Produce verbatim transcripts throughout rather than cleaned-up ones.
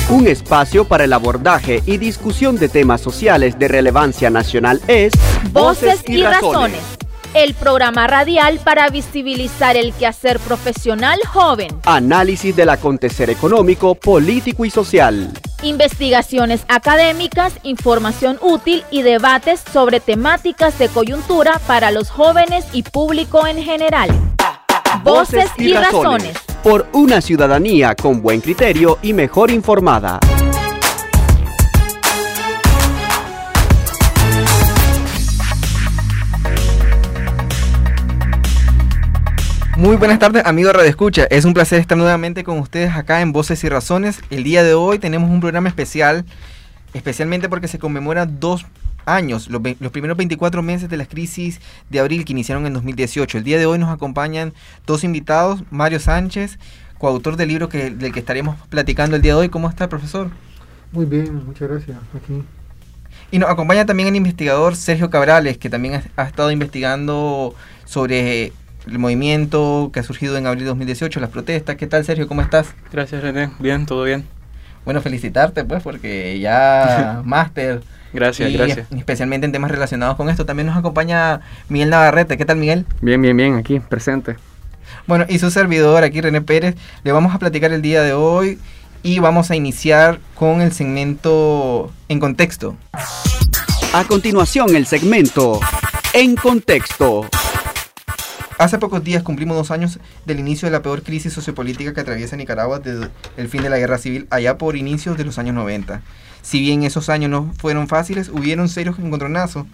Un espacio para el abordaje y discusión de temas sociales de relevancia nacional es Voces y Razones, el programa radial para visibilizar el quehacer profesional joven. Análisis del acontecer económico, político y social. Investigaciones académicas, información útil y debates sobre temáticas de coyuntura para los jóvenes y público en general. Voces y Razones. Por una ciudadanía con buen criterio y mejor informada. Muy buenas tardes, amigos Radio Escucha. Es un placer estar nuevamente con ustedes acá en Voces y Razones. El día de hoy tenemos un programa especial, especialmente porque se conmemora dos años, los, los primeros veinticuatro meses de la crisis de abril que iniciaron en dos mil dieciocho. El día de hoy nos acompañan dos invitados, Mario Sánchez, coautor del libro que, del que estaremos platicando el día de hoy. ¿Cómo está, profesor? Muy bien, muchas gracias. Aquí. Y nos acompaña también el investigador Sergio Cabrales, que también ha, ha estado investigando sobre el movimiento que ha surgido en abril de dos mil dieciocho, las protestas. ¿Qué tal, Sergio? ¿Cómo estás? Gracias, René. Bien, todo bien. Bueno, felicitarte, pues, porque ya máster. Gracias, y gracias. Especialmente en temas relacionados con esto. También nos acompaña Miguel Navarrete. ¿Qué tal, Miguel? Bien, bien, bien, aquí, presente. Bueno, y su servidor, aquí René Pérez, le vamos a platicar el día de hoy y vamos a iniciar con el segmento En Contexto. A continuación, el segmento En Contexto. Hace pocos días cumplimos dos años del inicio de la peor crisis sociopolítica que atraviesa Nicaragua desde el fin de la guerra civil, allá por inicios de los años noventa. Si bien esos años no fueron fáciles, hubieron serios encontronazos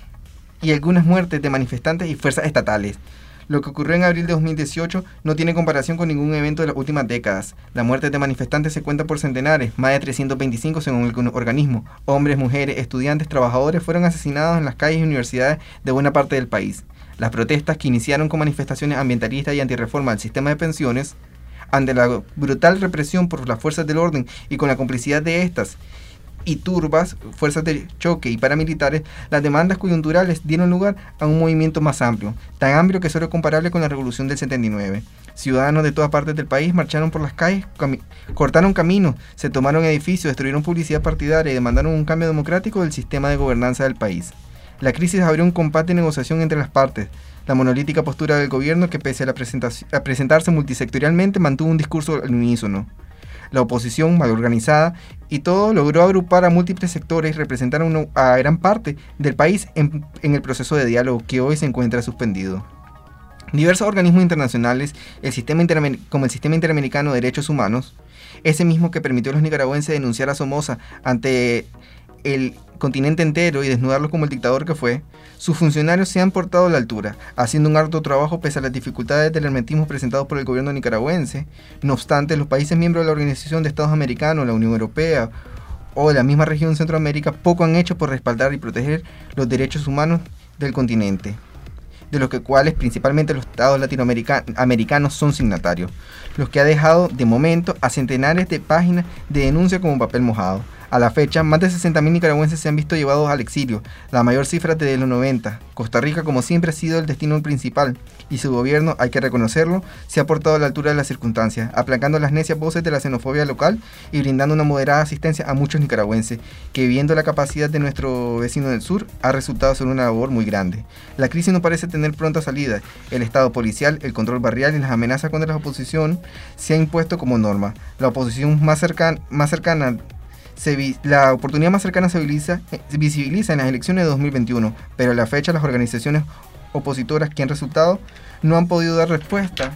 y algunas muertes de manifestantes y fuerzas estatales. Lo que ocurrió en abril de dos mil dieciocho no tiene comparación con ningún evento de las últimas décadas. Las muertes de manifestantes se cuentan por centenares, más de trescientos veinticinco según el organismo. Hombres, mujeres, estudiantes, trabajadores fueron asesinados en las calles y universidades de buena parte del país. Las protestas, que iniciaron con manifestaciones ambientalistas y antirreforma del sistema de pensiones, ante la brutal represión por las fuerzas del orden y con la complicidad de estas y turbas, fuerzas de choque y paramilitares, las demandas coyunturales dieron lugar a un movimiento más amplio, tan amplio que solo comparable con la Revolución del setenta y nueve. Ciudadanos de todas partes del país marcharon por las calles, cami- cortaron caminos, se tomaron edificios, destruyeron publicidad partidaria y demandaron un cambio democrático del sistema de gobernanza del país. La crisis abrió un combate de negociación entre las partes. La monolítica postura del gobierno, que pese a, la a presentarse multisectorialmente, mantuvo un discurso al unísono. La oposición, mal organizada y todo, logró agrupar a múltiples sectores y representar a, una, a gran parte del país en, en el proceso de diálogo que hoy se encuentra suspendido. Diversos organismos internacionales, el sistema como el Sistema Interamericano de Derechos Humanos, ese mismo que permitió a los nicaragüenses denunciar a Somoza ante el continente entero y desnudarlo como el dictador que fue, sus funcionarios se han portado a la altura, haciendo un arduo trabajo pese a las dificultades del hermetismo presentados por el gobierno nicaragüense. No obstante, los países miembros de la Organización de Estados Americanos, la Unión Europea o de la misma región de Centroamérica poco han hecho por respaldar y proteger los derechos humanos del continente, de los que cuales principalmente los estados latinoamericanos son signatarios, los que ha dejado de momento a centenares de páginas de denuncia como papel mojado. A la fecha, más de sesenta mil nicaragüenses se han visto llevados al exilio, la mayor cifra desde los noventa. Costa Rica, como siempre, ha sido el destino principal, y su gobierno, hay que reconocerlo, se ha portado a la altura de las circunstancias, aplacando las necias voces de la xenofobia local y brindando una moderada asistencia a muchos nicaragüenses, que viendo la capacidad de nuestro vecino del sur, ha resultado ser una labor muy grande. La crisis no parece tener pronta salida. El estado policial, el control barrial y las amenazas contra la oposición se han impuesto como norma. La oposición más cercana, más cercana Se vi, la oportunidad más cercana se visibiliza, se visibiliza en las elecciones de dos mil veintiuno, pero a la fecha las organizaciones opositoras que han resultado no han podido dar respuesta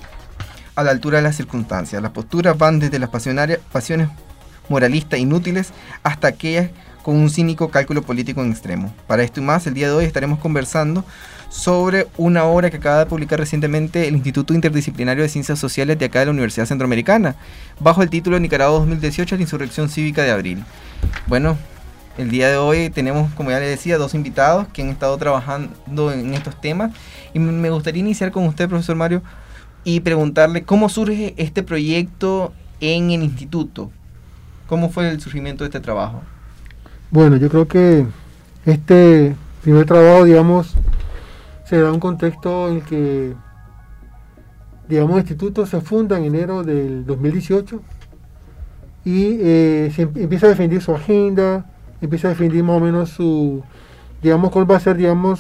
a la altura de las circunstancias. Las posturas van desde las pasiones moralistas inútiles hasta aquellas con un cínico cálculo político en extremo. Para esto y más, el día de hoy estaremos conversando sobre una obra que acaba de publicar recientemente el Instituto Interdisciplinario de Ciencias Sociales de acá de la Universidad Centroamericana, bajo el título Nicaragua dos mil dieciocho, la insurrección cívica de abril. Bueno, el día de hoy tenemos, como ya les decía, dos invitados que han estado trabajando en estos temas, y me gustaría iniciar con usted, profesor Mario, y preguntarle cómo surge este proyecto en el instituto. ¿Cómo fue el surgimiento de este trabajo? Bueno, yo creo que este primer trabajo, digamos, se da un contexto en el que, digamos, el instituto se funda en enero del dos mil dieciocho y eh, se em- empieza a defender su agenda, empieza a defender más o menos su, digamos, cuál va a ser, digamos,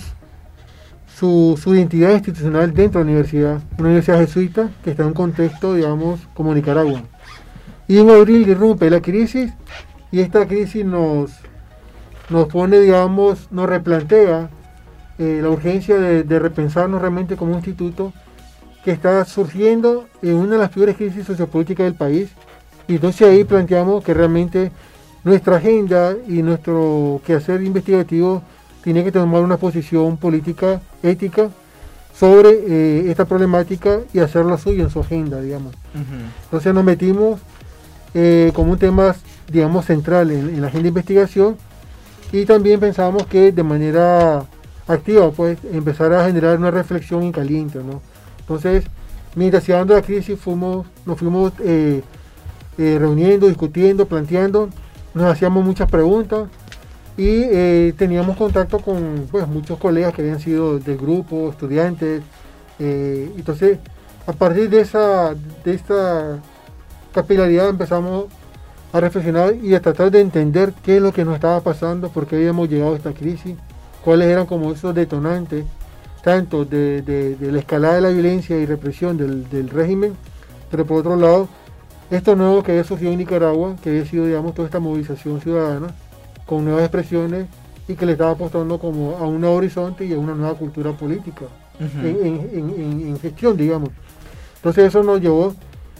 su, su identidad institucional dentro de la universidad, una universidad jesuita que está en un contexto, digamos, como Nicaragua. Y en abril irrumpe la crisis, y esta crisis nos, nos pone, digamos, nos replantea eh, la urgencia de, de repensarnos realmente como un instituto que está surgiendo en una de las peores crisis sociopolíticas del país. Y entonces ahí planteamos que realmente nuestra agenda y nuestro quehacer investigativo tiene que tomar una posición política, ética, sobre eh, esta problemática y hacerla suya en su agenda, digamos. Ujú. Entonces nos metimos eh, como un tema, digamos, central en, en la agenda de investigación, y también pensamos que de manera activa, pues, empezar a generar una reflexión en caliente, ¿no? Entonces, mientras se iba dando la crisis, fuimos, nos fuimos eh, eh, reuniendo, discutiendo, planteando, nos hacíamos muchas preguntas, y eh, teníamos contacto con, pues, muchos colegas que habían sido del grupo, estudiantes. Eh, entonces, a partir de esa, de esta capilaridad empezamos a reflexionar y a tratar de entender qué es lo que nos estaba pasando, por qué habíamos llegado a esta crisis, cuáles eran como esos detonantes, tanto de, de, de la escalada de la violencia y represión del, del régimen, pero por otro lado, esto nuevo que había surgido en Nicaragua, que había sido, digamos, toda esta movilización ciudadana, con nuevas expresiones, y que le estaba apostando como a un nuevo horizonte y a una nueva cultura política, Ujú. en, en- en- en- en gestión, digamos. Entonces eso nos llevó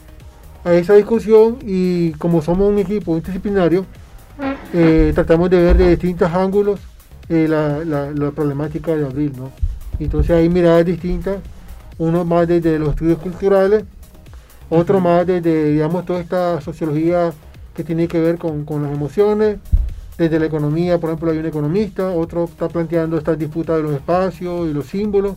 a esa discusión, y como somos un equipo interdisciplinario, eh, tratamos de ver de distintos ángulos eh, la, la- la problemática de abril, ¿no? Entonces hay miradas distintas, uno más desde los estudios culturales, otro más desde, digamos, toda esta sociología que tiene que ver con, con las emociones, desde la economía. Por ejemplo, hay un economista, otro está planteando estas disputas de los espacios y los símbolos,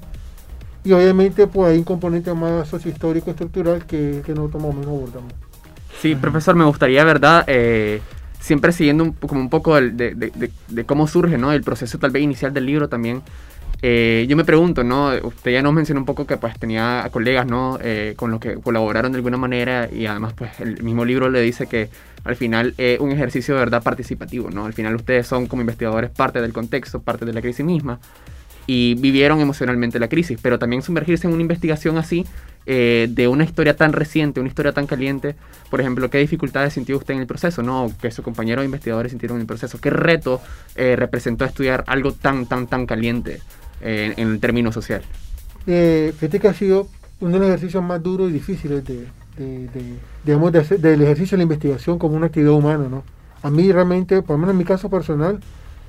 y obviamente pues hay un componente más sociohistórico estructural que, que nosotros más o menos abordamos. Sí, profesor, me gustaría, ¿verdad? Eh, siempre siguiendo un, po- como un poco del- de, de- de- de cómo surge, ¿no? El proceso tal vez inicial del libro también. Eh, yo me pregunto, ¿no? Usted ya nos mencionó un poco que pues tenía colegas, ¿no? Eh, con los que colaboraron de alguna manera, y además pues el mismo libro le dice que al final es un ejercicio de verdad participativo, ¿no? Al final ustedes son como investigadores parte del contexto, parte de la crisis misma, y vivieron emocionalmente la crisis, pero también sumergirse en una investigación así, eh, de una historia tan reciente, una historia tan caliente. Por ejemplo, ¿qué dificultades sintió usted en el proceso, no? O que sus compañeros investigadores sintieron en el proceso. ¿Qué reto eh, representó estudiar algo tan, tan, tan caliente eh, en el término social? Eh, fíjate que ha sido uno de los ejercicios más duros y difíciles de, de- de- digamos, de hacer- del ejercicio de la investigación como una actividad humana, ¿no? A mí realmente, por lo menos en mi caso personal,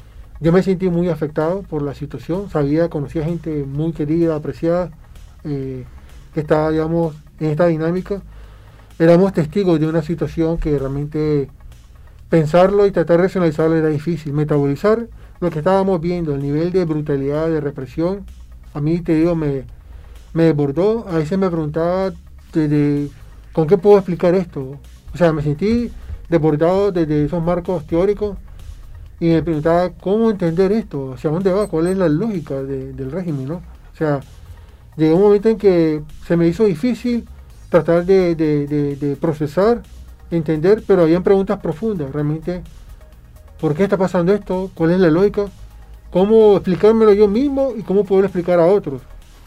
yo me sentí muy afectado por la situación. Sabía, conocía gente muy querida, apreciada, eh, que estaba, digamos, en esta dinámica. Éramos testigos de una situación que realmente pensarlo y tratar de racionalizarlo era difícil. Metabolizar lo que estábamos viendo, el nivel de brutalidad, de represión, a mí, te digo, me, me desbordó. A veces me preguntaba de, de, ¿con qué puedo explicar esto? O sea, me sentí desbordado desde esos marcos teóricos, y me preguntaba cómo entender esto, hacia dónde va, cuál es la lógica de- del régimen, ¿no? O sea, llegó un momento en que se me hizo difícil tratar de, de- de- de procesar, entender, pero habían preguntas profundas, realmente, ¿por qué está pasando esto? ¿Cuál es la lógica? ¿Cómo explicármelo yo mismo y cómo poder explicar a otros?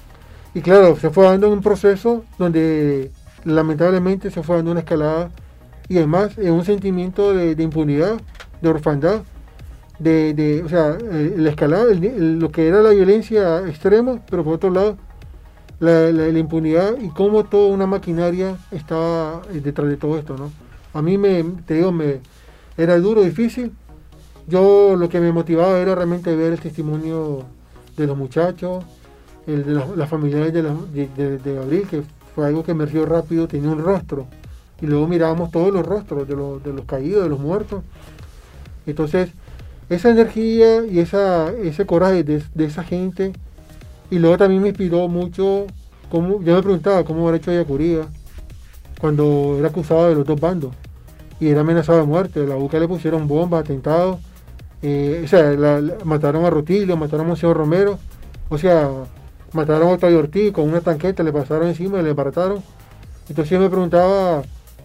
Y claro, se fue dando un proceso donde lamentablemente se fue dando una escalada, y además en un sentimiento de, de impunidad, de orfandad, de, de, o sea, eh, la escalada, el- el- lo que era la violencia extrema, pero por otro lado, la, la- la impunidad, y cómo toda una maquinaria estaba eh, detrás de todo esto, ¿no? A mí, me, te digo, me, era duro, difícil. Yo lo que me motivaba era realmente ver el testimonio de los muchachos, el de las, las familiares de, la- de, de- de Abril, que fue algo que emergió rápido, tenía un rostro, y luego mirábamos todos los rostros de los, de los caídos, de los muertos. Entonces, esa energía y esa, ese coraje de, de esa gente, y luego también me inspiró mucho, cómo, yo me preguntaba cómo habrá hecho Ayacuría cuando era acusado de los dos bandos y era amenazado de muerte. La U C A le pusieron bombas, atentados, eh, o sea, la- la- mataron a Rutilio, mataron a Monseñor Romero, o sea, mataron a Octavio Ortiz con una tanqueta, le pasaron encima y le desbarataron. Entonces yo me preguntaba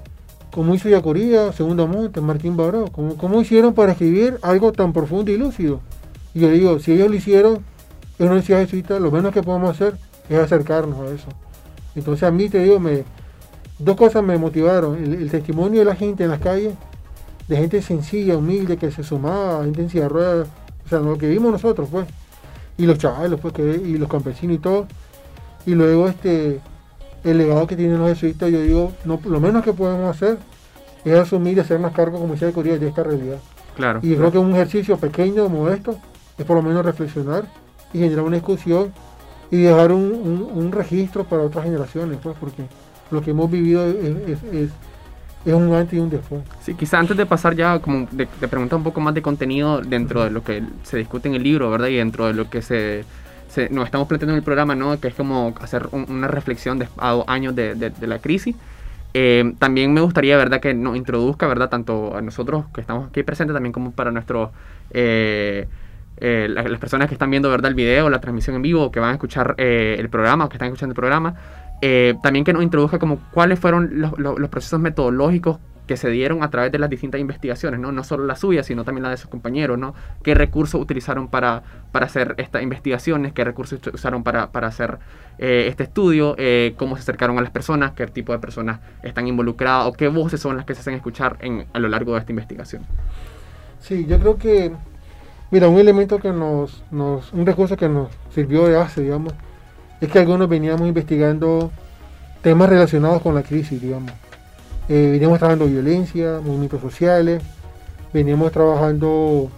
como hizo Yacuría, Segundo Monte, Martín Baró, ¿cómo, ¿cómo hicieron para escribir algo tan profundo y lúcido? Y yo digo, si ellos lo hicieron en una universidad jesuita, lo menos que podemos hacer es acercarnos a eso. Entonces a mí, te digo, me, dos cosas me motivaron, el, el testimonio de la gente en las calles, de gente sencilla, humilde, que se sumaba, gente en silla de ruedas, o sea, lo que vimos nosotros, pues, y los chavales, pues, que, y los campesinos y todo, y luego este, el legado que tienen los jesuitas, yo digo, no, lo menos que podemos hacer es asumir y hacernos cargo, como decía de Corea, de esta realidad. Claro. Y creo que un ejercicio pequeño, modesto, es por lo menos reflexionar y generar una discusión y dejar un, un, un registro para otras generaciones, pues, porque lo que hemos vivido es, es, es, es un antes y un después. Sí, quizá antes de pasar ya, como de, de preguntar un poco más de contenido dentro de lo que se discute en el libro, ¿verdad? Y dentro de lo que se, se nos estamos planteando en el programa, ¿no? Que es como hacer un, una reflexión de, a dos años de, de, de la crisis. Eh, también me gustaría, ¿verdad?, que nos introduzca, ¿verdad?, tanto a nosotros que estamos aquí presentes, también como para nuestros... Eh, Eh, las, las personas que están viendo, ¿verdad?, el video, la transmisión en vivo, que van a escuchar eh, el programa, o que están escuchando el programa, eh, también que nos introduzca como cuáles fueron los, los, los procesos metodológicos que se dieron a través de las distintas investigaciones, ¿no? No solo la suya, sino también la de sus compañeros, ¿no? ¿Qué recursos utilizaron para, para hacer estas investigaciones? ¿Qué recursos usaron para, para hacer eh, este estudio? Eh, ¿Cómo se acercaron a las personas? ¿Qué tipo de personas están involucradas? ¿O qué voces son las que se hacen escuchar en, a lo largo de esta investigación? Sí, yo creo que mira, un elemento que nos, nos, un recurso que nos sirvió de base, digamos, es que algunos veníamos investigando temas relacionados con la crisis, digamos. Eh, veníamos trabajando violencia, movimientos sociales, veníamos trabajando,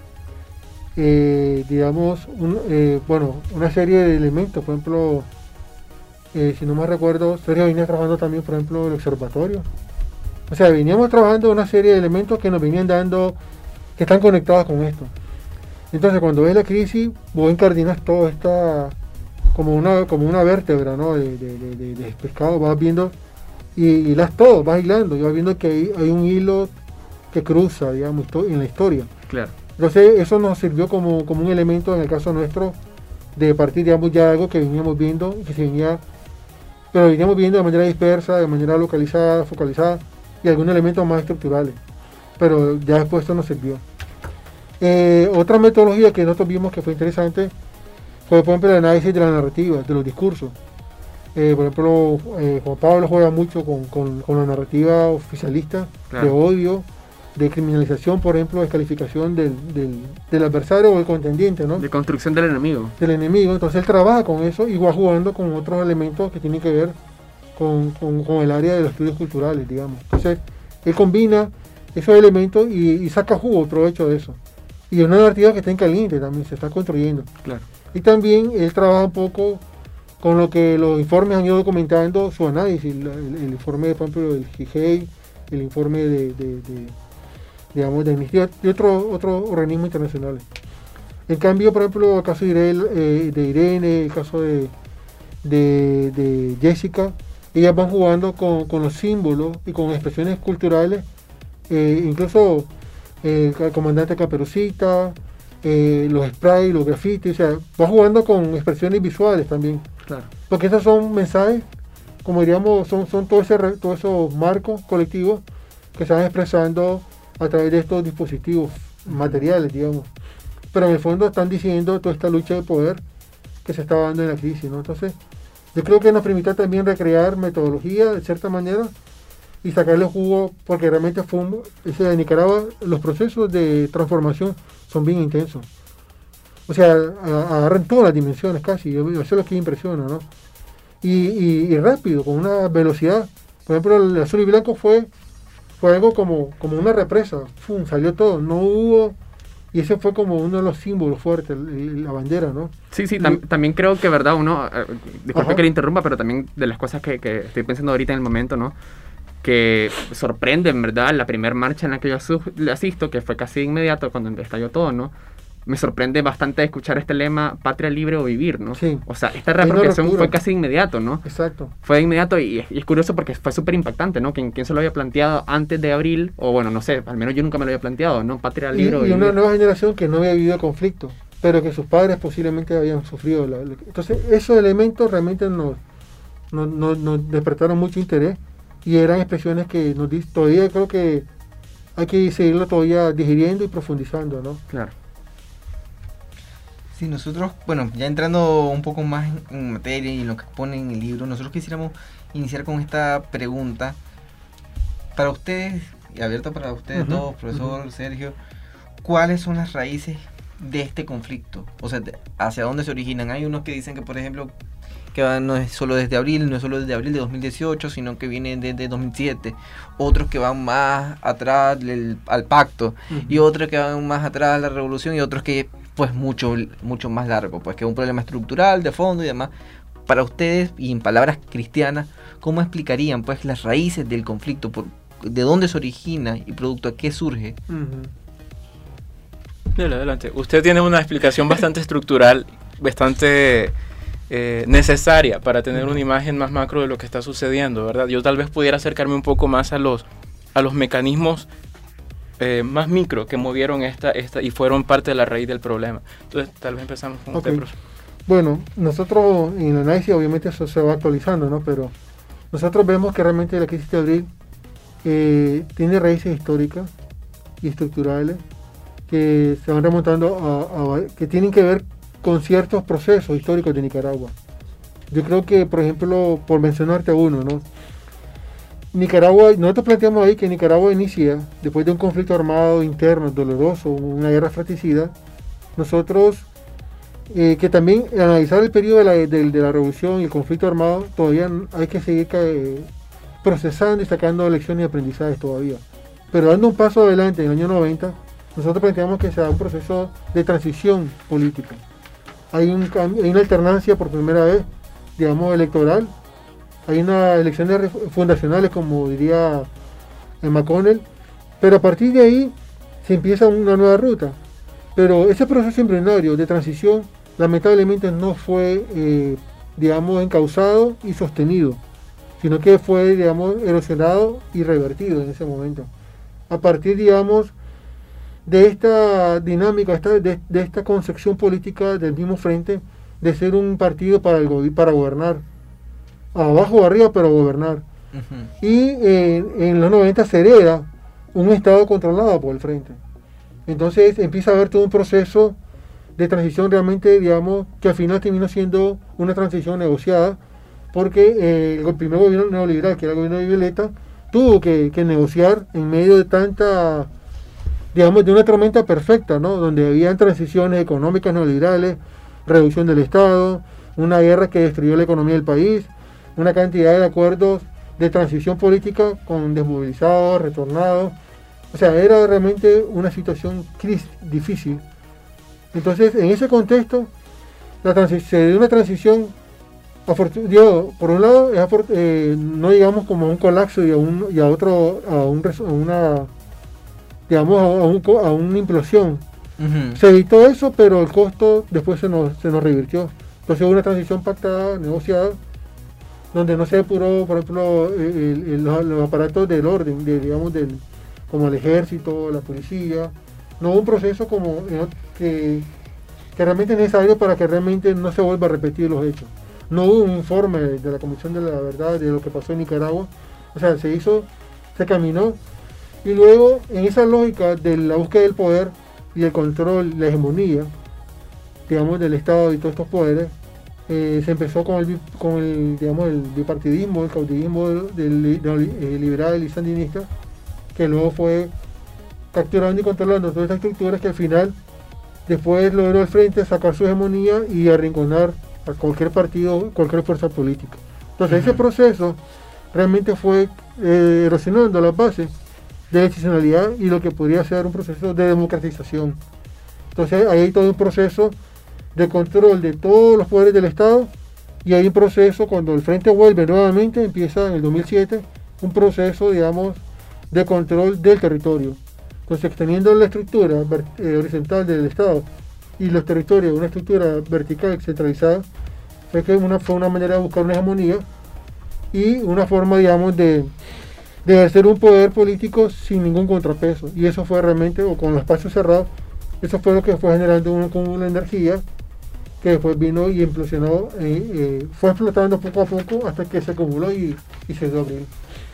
eh, digamos, un, eh, bueno, una serie de elementos, por ejemplo, eh, si no me recuerdo, Sergio venía trabajando también, por ejemplo, el observatorio. O sea, veníamos trabajando una serie de elementos que nos venían dando, que están conectados con esto. Entonces, cuando ves la crisis, vos encardinas todo esta como una como una vértebra, ¿no?, de, de, de, de pescado, vas viendo y hilas todo, vas hilando y vas viendo que hay, hay un hilo que cruza, digamos, en la historia. Claro. Entonces, eso nos sirvió como, como un elemento, en el caso nuestro, de partir, digamos, ya algo que veníamos viendo, que se venía, pero veníamos viendo de manera dispersa, de manera localizada, focalizada, y algunos elementos más estructurales. Pero ya después esto nos sirvió. Eh, otra metodología que nosotros vimos que fue interesante fue, por ejemplo, el análisis de la narrativa, de los discursos. Eh, por ejemplo, eh, Juan Pablo juega mucho con, con, con la narrativa oficialista, claro, de odio, de criminalización, por ejemplo, descalificación del, del, del adversario o el contendiente, ¿no? De construcción del enemigo. Del enemigo. Entonces él trabaja con eso y va jugando con otros elementos que tienen que ver con, con, con el área de los estudios culturales, digamos. Entonces él combina esos elementos y, y saca jugo, provecho de eso. Y es una narrativa que está en caliente también, se está construyendo. Claro. Y también él trabaja un poco con lo que los informes han ido documentando, su análisis, el, el, el informe, por ejemplo, del G I G E I, el informe de, de, de digamos, de Amnistía y otros otro organismos internacionales. En cambio, por ejemplo, el caso de Irene, eh, de Irene, el caso de, de, de Jessica, ellas van jugando con, con los símbolos y con expresiones culturales, eh, incluso eh, el comandante Caperucita, eh, los sprays, los grafitis, o sea, va jugando con expresiones visuales también. Claro. Porque esos son mensajes, como diríamos, son, son todos ese, todo esos marcos colectivos que se van expresando a través de estos dispositivos materiales, digamos. Pero en el fondo están diciendo toda esta lucha de poder que se está dando en la crisis, ¿no? Entonces, yo creo que nos permite también recrear metodología de cierta manera y sacarle jugo, porque realmente fue un, ese de Nicaragua, los procesos de transformación son bien intensos. O sea, agarran todas las dimensiones casi, eso es lo que impresiona, ¿no? Y, y, y rápido, con una velocidad. Por ejemplo, el azul y blanco fue, fue algo como, como una represa, ¡fum!, salió todo, no hubo... Y ese fue como uno de los símbolos fuertes, la bandera, ¿no? Sí, sí, tam también creo que, ¿verdad? Uno, eh, disculpe Ajá. que le interrumpa, pero también de las cosas que, que estoy pensando ahorita en el momento, ¿no? Que sorprende, en verdad, la primera marcha en la que yo asisto, que fue casi inmediato cuando estalló todo, ¿no? Me sorprende bastante escuchar este lema, patria libre o vivir, ¿no? Sí. O sea, esta reapropiación fue casi inmediato, ¿no? Exacto. Fue de inmediato y, y es curioso porque fue súper impactante, ¿no? ¿Quién, ¿Quién se lo había planteado antes de abril? O bueno, no sé, al menos yo nunca me lo había planteado, ¿no? Patria libre y, o y vivir. una nueva generación que no había vivido conflicto, pero que sus padres posiblemente habían sufrido. La, la, entonces, esos elementos realmente nos, nos, nos, nos despertaron mucho interés y eran expresiones que nos di- todavía creo que hay que seguirlo todavía digiriendo y profundizando, ¿no? Claro. Sí, nosotros, bueno, ya entrando un poco más en, en materia y en lo que pone en el libro, nosotros quisiéramos iniciar con esta pregunta. Para ustedes, y abierto para ustedes Ujú, todos, profesor ujú. Sergio, ¿cuáles son las raíces de este conflicto? O sea, de- ¿hacia dónde se originan? Hay unos que dicen que, por ejemplo, que va- no es solo desde abril, no es solo desde abril de dos mil dieciocho, sino que viene desde dos mil siete. Otros que van más atrás del- al pacto, y Ujú. otros que van más atrás a la revolución, y otros que, pues, mucho, mucho más largo, pues, que es un problema estructural, de fondo y demás. Para ustedes, y en palabras cristianas, ¿cómo explicarían, pues, las raíces del conflicto? Por, ¿de dónde se origina y producto a qué surge? Ujú. Dale, adelante. Usted tiene una explicación bastante estructural, bastante eh, necesaria para tener una imagen más macro de lo que está sucediendo, ¿verdad? Yo tal vez pudiera acercarme un poco más a los, a los mecanismos eh, más micro que movieron esta, esta y fueron parte de la raíz del problema. Entonces, tal vez empezamos con Ok. usted, profesor. Bueno, nosotros en el análisis obviamente eso se va actualizando, ¿no? Pero nosotros vemos que realmente la crisis de abril eh, tiene raíces históricas y estructurales que se van remontando a, a- que tienen que ver con ciertos procesos históricos de Nicaragua. Yo creo que, por ejemplo, por mencionarte uno, ¿no? Nicaragua, nosotros planteamos ahí que Nicaragua inicia, después de un conflicto armado interno, doloroso, una guerra fratricida, nosotros, eh, que también analizar el periodo de la, de, de la revolución y el conflicto armado, todavía hay que seguir eh, procesando y sacando lecciones y aprendizajes todavía. Pero dando un paso adelante en el año noventa, nosotros planteamos que se da un proceso de transición política. Hay, un, cambio- hay una alternancia por primera vez, digamos, electoral. Hay unas elecciones ref- fundacionales, como diría eh, McConnell, pero a partir de ahí se empieza una nueva ruta. Pero ese proceso embrionario de transición, lamentablemente, no fue, eh, digamos, encauzado y sostenido, sino que fue, digamos, erosionado y revertido en ese momento. A partir, digamos, de esta dinámica, esta, de, de esta concepción política del mismo frente, de ser un partido para, el, gobi- para gobernar, abajo o arriba, pero gobernar. Ujú. Y eh, en los noventa se hereda un Estado controlado por el frente. Entonces empieza a haber todo un proceso de transición realmente, digamos, que al final terminó siendo una transición negociada, porque eh, el primer gobierno neoliberal, que era el gobierno de Violeta, tuvo que, que negociar en medio de tanta, digamos, de una tormenta perfecta, ¿no? Donde habían transiciones económicas neoliberales, reducción del Estado, una guerra que destruyó la economía del país, una cantidad de acuerdos de transición política con desmovilizados, retornados. O sea, era realmente una situación cris- difícil. Entonces, en ese contexto, la transi- se dio una transición, afortu- dio, por un lado, es afor- eh, no digamos como a un colapso y a, un, y a otro, a, un, res- a una, digamos, a, a un co- a una implosión. Ujú. Se evitó eso, pero el costo después se nos, se nos revirtió. Entonces hubo una transición pactada, negociada, donde no se depuró, por ejemplo, el- el- los, los aparatos del orden, de, digamos, del, como el ejército, la policía. No hubo un proceso como eh, que, que realmente es necesario para que realmente no se vuelva a repetir los hechos. No hubo un informe de la Comisión de la Verdad de lo que pasó en Nicaragua. O sea, se hizo, se caminó, y luego en esa lógica de la búsqueda del poder y el control, la hegemonía, digamos, del Estado y todos estos poderes, eh, se empezó con el, bi- con el, digamos, el bipartidismo, el caudillismo del, del- del, eh, liberal y sandinista, que luego fue capturando y controlando todas estas estructuras que al final después logró el frente sacar su hegemonía y arrinconar a cualquier partido, cualquier fuerza política. Entonces ese Ujú. proceso realmente fue eh, erosionando las bases de la institucionalidad y lo que podría ser un proceso de democratización. Entonces ahí hay todo un proceso de control de todos los poderes del Estado, y hay un proceso, cuando el frente vuelve nuevamente, empieza en el dos mil siete, un proceso, digamos, de control del territorio. Entonces, teniendo la estructura ver- eh, horizontal del Estado y los territorios, una estructura vertical centralizada, fue, que una, fue una manera de buscar una hegemonía y una forma, digamos, de, de ejercer un poder político sin ningún contrapeso. Y eso fue realmente, o con los espacios cerrados, eso fue lo que fue generando una, como una energía que después vino y implosionó, eh, eh, fue explotando poco a poco hasta que se acumuló y, y se dio abril.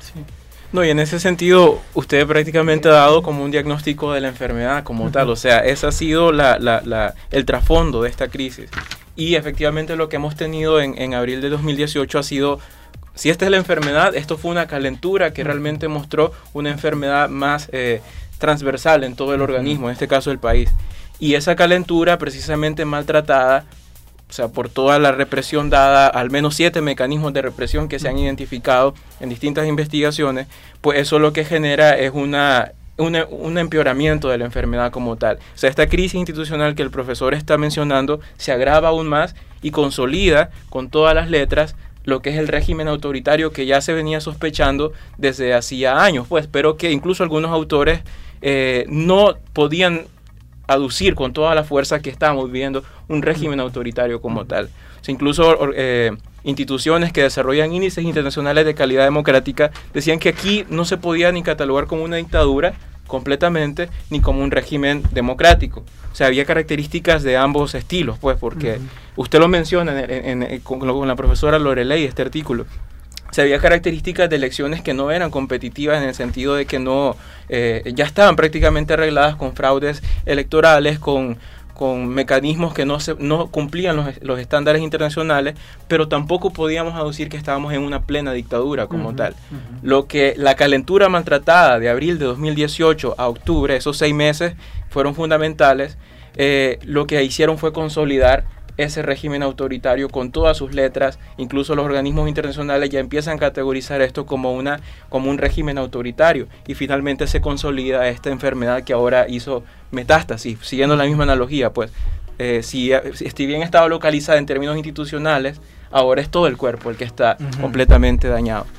Sí. No, y en ese sentido, usted prácticamente ha dado como un diagnóstico de la enfermedad como uh-huh. tal, o sea, ese ha sido la, la, la, el trasfondo de esta crisis. Y efectivamente lo que hemos tenido en, en abril de dos mil dieciocho ha sido, si esta es la enfermedad, esto fue una calentura que realmente mostró una enfermedad más eh, transversal en todo el organismo, en este caso el país. Y esa calentura precisamente maltratada, o sea, por toda la represión dada, al menos siete mecanismos de represión que se han identificado en distintas investigaciones, pues eso lo que genera es una, una, un empeoramiento de la enfermedad como tal. O sea, esta crisis institucional que el profesor está mencionando se agrava aún más y consolida con todas las letras lo que es el régimen autoritario que ya se venía sospechando desde hacía años, pues, pero que incluso algunos autores eh, no podían aducir con toda la fuerza que estábamos viviendo un régimen autoritario como tal. O sea, incluso eh, instituciones que desarrollan índices internacionales de calidad democrática decían que aquí no se podía ni catalogar como una dictadura completamente, ni como un régimen democrático. O sea, había características de ambos estilos, pues, porque uh-huh. usted lo menciona en, en, en, con, con la profesora Loreley, este artículo. O sea, había características de elecciones que no eran competitivas en el sentido de que no eh, ya estaban prácticamente arregladas con fraudes electorales, con, con mecanismos que no, se, no cumplían los, los estándares internacionales, pero tampoco podíamos aducir que estábamos en una plena dictadura como uh-huh, tal. Uh-huh. Lo que la calentura maltratada de abril de dos mil dieciocho a octubre, esos seis meses fueron fundamentales, eh, lo que hicieron fue consolidar ese régimen autoritario con todas sus letras. Incluso los organismos internacionales ya empiezan a categorizar esto como, una, como un régimen autoritario, y finalmente se consolida esta enfermedad que ahora hizo metástasis, siguiendo la misma analogía, pues eh, si, si bien estaba localizada en términos institucionales, ahora es todo el cuerpo el que está uh-huh. completamente dañado.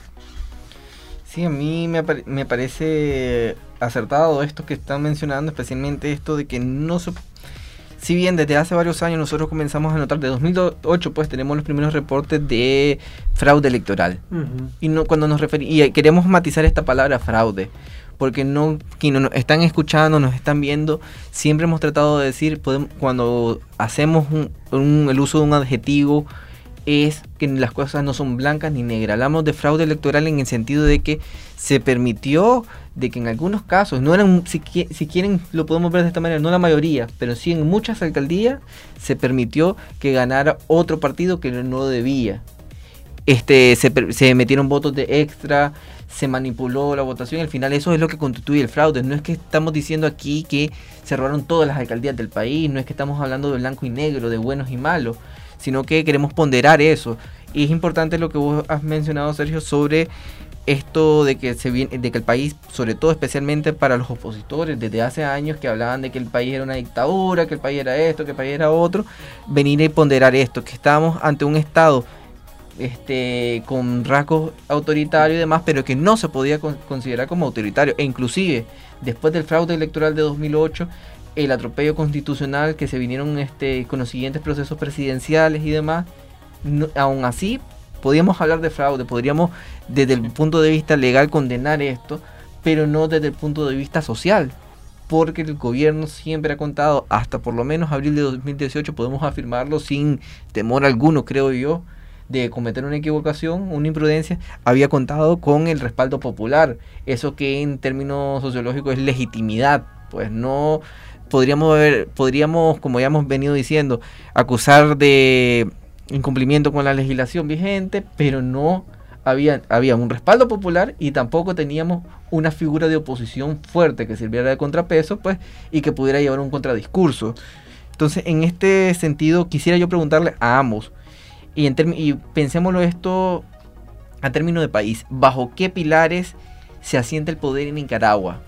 Sí, a mí me, me parece acertado esto que están mencionando, especialmente esto de que no se... Si bien desde hace varios años nosotros comenzamos a notar, de dos mil ocho pues tenemos los primeros reportes de fraude electoral. Uh-huh. Y no cuando nos referimos, y queremos matizar esta palabra fraude, porque no quienes nos están escuchando, nos están viendo, siempre hemos tratado de decir, podemos, cuando hacemos un, un, el uso de un adjetivo, es que las cosas no son blancas ni negras. Hablamos de fraude electoral en el sentido de que se permitió de que en algunos casos, no eran, si, si quieren lo podemos ver de esta manera, no la mayoría, pero sí en muchas alcaldías se permitió que ganara otro partido que no debía. Este, se, se metieron votos de extra, se manipuló la votación, y al final eso es lo que constituye el fraude. No es que estamos diciendo aquí que se robaron todas las alcaldías del país, no es que estamos hablando de blanco y negro, de buenos y malos, sino que queremos ponderar eso. Y es importante lo que vos has mencionado, Sergio, sobre esto de que se viene, de que el país, sobre todo especialmente para los opositores, desde hace años que hablaban de que el país era una dictadura, que el país era esto, que el país era otro, venir y ponderar esto, que estamos ante un estado este con rasgos autoritarios y demás, pero que no se podía con, considerar como autoritario, e inclusive después del fraude electoral de dos mil ocho, el atropello constitucional que se vinieron este con los siguientes procesos presidenciales y demás, no, aún así podríamos hablar de fraude, podríamos desde el punto de vista legal condenar esto, pero no desde el punto de vista social, porque el gobierno siempre ha contado, hasta por lo menos abril de dos mil dieciocho, podemos afirmarlo sin temor alguno, creo yo, de cometer una equivocación, una imprudencia, había contado con el respaldo popular, eso que en términos sociológicos es legitimidad, pues no podríamos ver, podríamos, como ya hemos venido diciendo, acusar de incumplimiento con la legislación vigente, pero no había, había un respaldo popular y tampoco teníamos una figura de oposición fuerte que sirviera de contrapeso, pues, y que pudiera llevar un contradiscurso. Entonces, en este sentido, quisiera yo preguntarle a ambos, y, en term- y pensémoslo esto a término de país, ¿bajo qué pilares se asienta el poder en Nicaragua?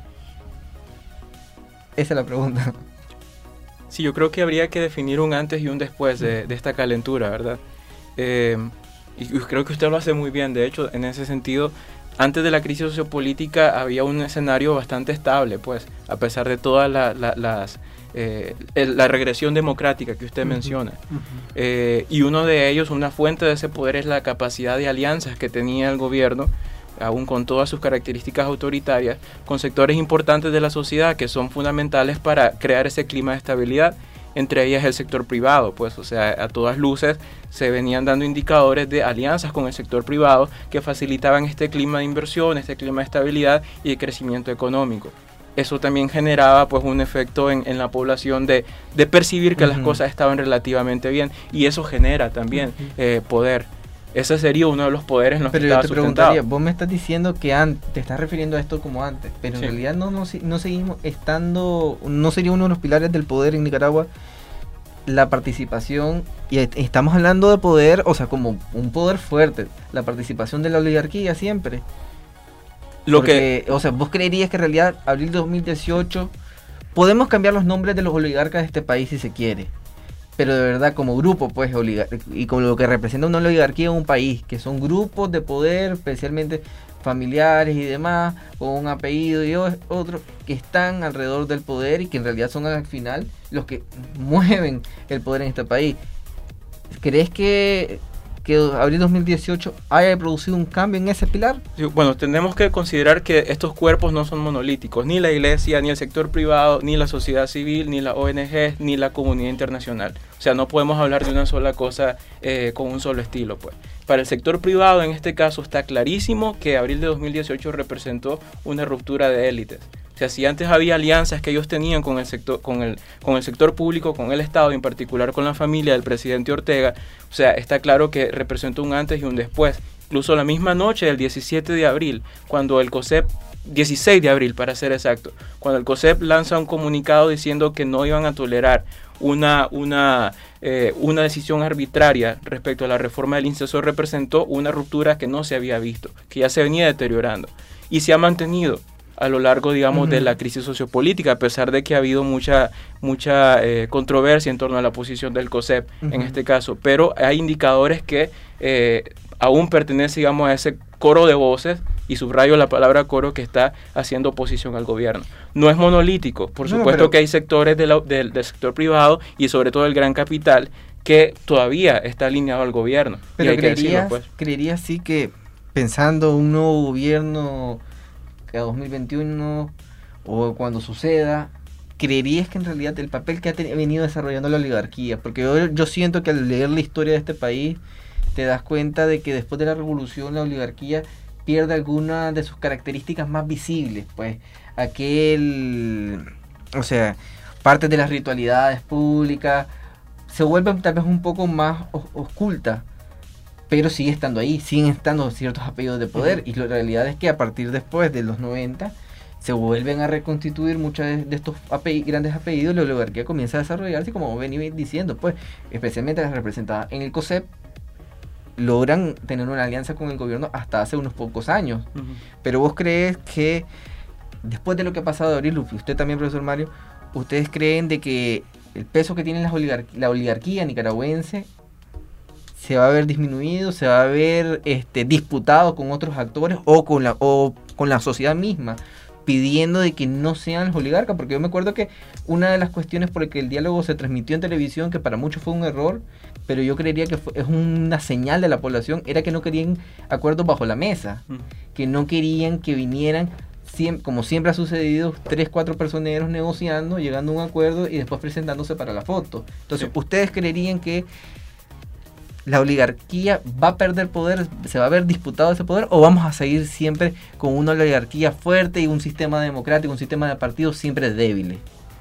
Esa es la pregunta. Sí, yo creo que habría que definir un antes y un después de, de esta calentura, ¿verdad? Eh, y creo que usted lo hace muy bien. De hecho, en ese sentido, antes de la crisis sociopolítica había un escenario bastante estable, pues, a pesar de todas la, la, las eh, el, la regresión democrática que usted uh-huh. menciona. Uh-huh. Eh, y uno de ellos, una fuente de ese poder, es la capacidad de alianzas que tenía el gobierno, aún con todas sus características autoritarias, con sectores importantes de la sociedad que son fundamentales para crear ese clima de estabilidad entre ellas el sector privado, pues, o sea, a todas luces se venían dando indicadores de alianzas con el sector privado que facilitaban este clima de inversión, este clima de estabilidad y de crecimiento económico. Eso también generaba pues un efecto en, en la población de, de percibir que uh-huh. las cosas estaban relativamente bien, y eso genera también uh-huh. eh, poder. Ese sería uno de los poderes en los pero que estaba yo te sustentado. preguntaría, vos me estás diciendo que antes, te estás refiriendo a esto como antes, pero sí. en realidad no, no, no seguimos estando, no sería uno de los pilares del poder en Nicaragua la participación, y estamos hablando de poder, o sea, como un poder fuerte, la participación de la oligarquía siempre. Lo Porque, que, o sea, vos creerías que en realidad, abril de dos mil dieciocho, podemos cambiar los nombres de los oligarcas de este país si se quiere, pero de verdad como grupo, pues, y como lo que representa una oligarquía en un país, que son grupos de poder, especialmente familiares y demás, con un apellido y otro, que están alrededor del poder y que en realidad son al final los que mueven el poder en este país. ¿Crees que que abril dos mil dieciocho haya producido un cambio en ese pilar? Sí, bueno, tenemos que considerar que estos cuerpos no son monolíticos, ni la iglesia, ni el sector privado, ni la sociedad civil, ni la O N G, ni la comunidad internacional. O sea, no podemos hablar de una sola cosa eh, con un solo estilo, pues. Para el sector privado, en este caso, está clarísimo que abril de dos mil dieciocho representó una ruptura de élites. O sea, si antes había alianzas que ellos tenían con el sector, con el, con el sector público, con el Estado, en particular con la familia del presidente Ortega, o sea, está claro que representó un antes y un después. Incluso la misma noche del diecisiete de abril, cuando el COSEP, dieciséis de abril para ser exacto, cuando el COSEP lanza un comunicado diciendo que no iban a tolerar una, una, eh, una decisión arbitraria respecto a la reforma del INCESOR, representó una ruptura que no se había visto, que ya se venía deteriorando y se ha mantenido a lo largo, digamos, uh-huh. de la crisis sociopolítica, a pesar de que ha habido mucha mucha eh, controversia en torno a la posición del COSEP uh-huh. en este caso, pero hay indicadores que eh, aún pertenecen, digamos, a ese coro de voces, y subrayo la palabra coro, que está haciendo oposición al gobierno. No es monolítico, por no, supuesto pero... que hay sectores de la, del, del sector privado y sobre todo el gran capital que todavía está alineado al gobierno. Pero y hay creerías, que decirlo, pues. creerías sí que pensando un nuevo gobierno a dos mil veintiuno o cuando suceda, ¿creerías que en realidad el papel que ha ten- venido desarrollando la oligarquía? Porque yo, yo siento que al leer la historia de este país te das cuenta de que después de la revolución la oligarquía pierde algunas de sus características más visibles, pues aquel, o sea, parte de las ritualidades públicas se vuelven tal vez un poco más os- ocultas, pero sigue estando ahí, siguen estando ciertos apellidos de poder, uh-huh. y la realidad es que a partir después de los noventa se vuelven a reconstituir muchos de, de estos apell- grandes apellidos, la oligarquía comienza a desarrollarse, como venía diciendo, pues, especialmente las representadas en el COSEP, logran tener una alianza con el gobierno hasta hace unos pocos años. Uh-huh. Pero vos crees que después de lo que ha pasado de abril, usted también, profesor Mario, ¿ustedes creen de que el peso que tiene la, oligar- la oligarquía nicaragüense se va a ver disminuido, se va a ver este, disputado con otros actores o con la o con la sociedad misma, pidiendo de que no sean los oligarcas? Porque yo me acuerdo que una de las cuestiones por las que el diálogo se transmitió en televisión, que para muchos fue un error, pero yo creería que fue, es una señal de la población, era que no querían acuerdos bajo la mesa, mm. que no querían que vinieran, siempre, como siempre ha sucedido, tres, cuatro personeros negociando, llegando a un acuerdo y después presentándose para la foto. Entonces, sí. ¿Ustedes creerían que la oligarquía va a perder poder, se va a ver disputado ese poder, o vamos a seguir siempre con una oligarquía fuerte y un sistema democrático, un sistema de partidos siempre débil?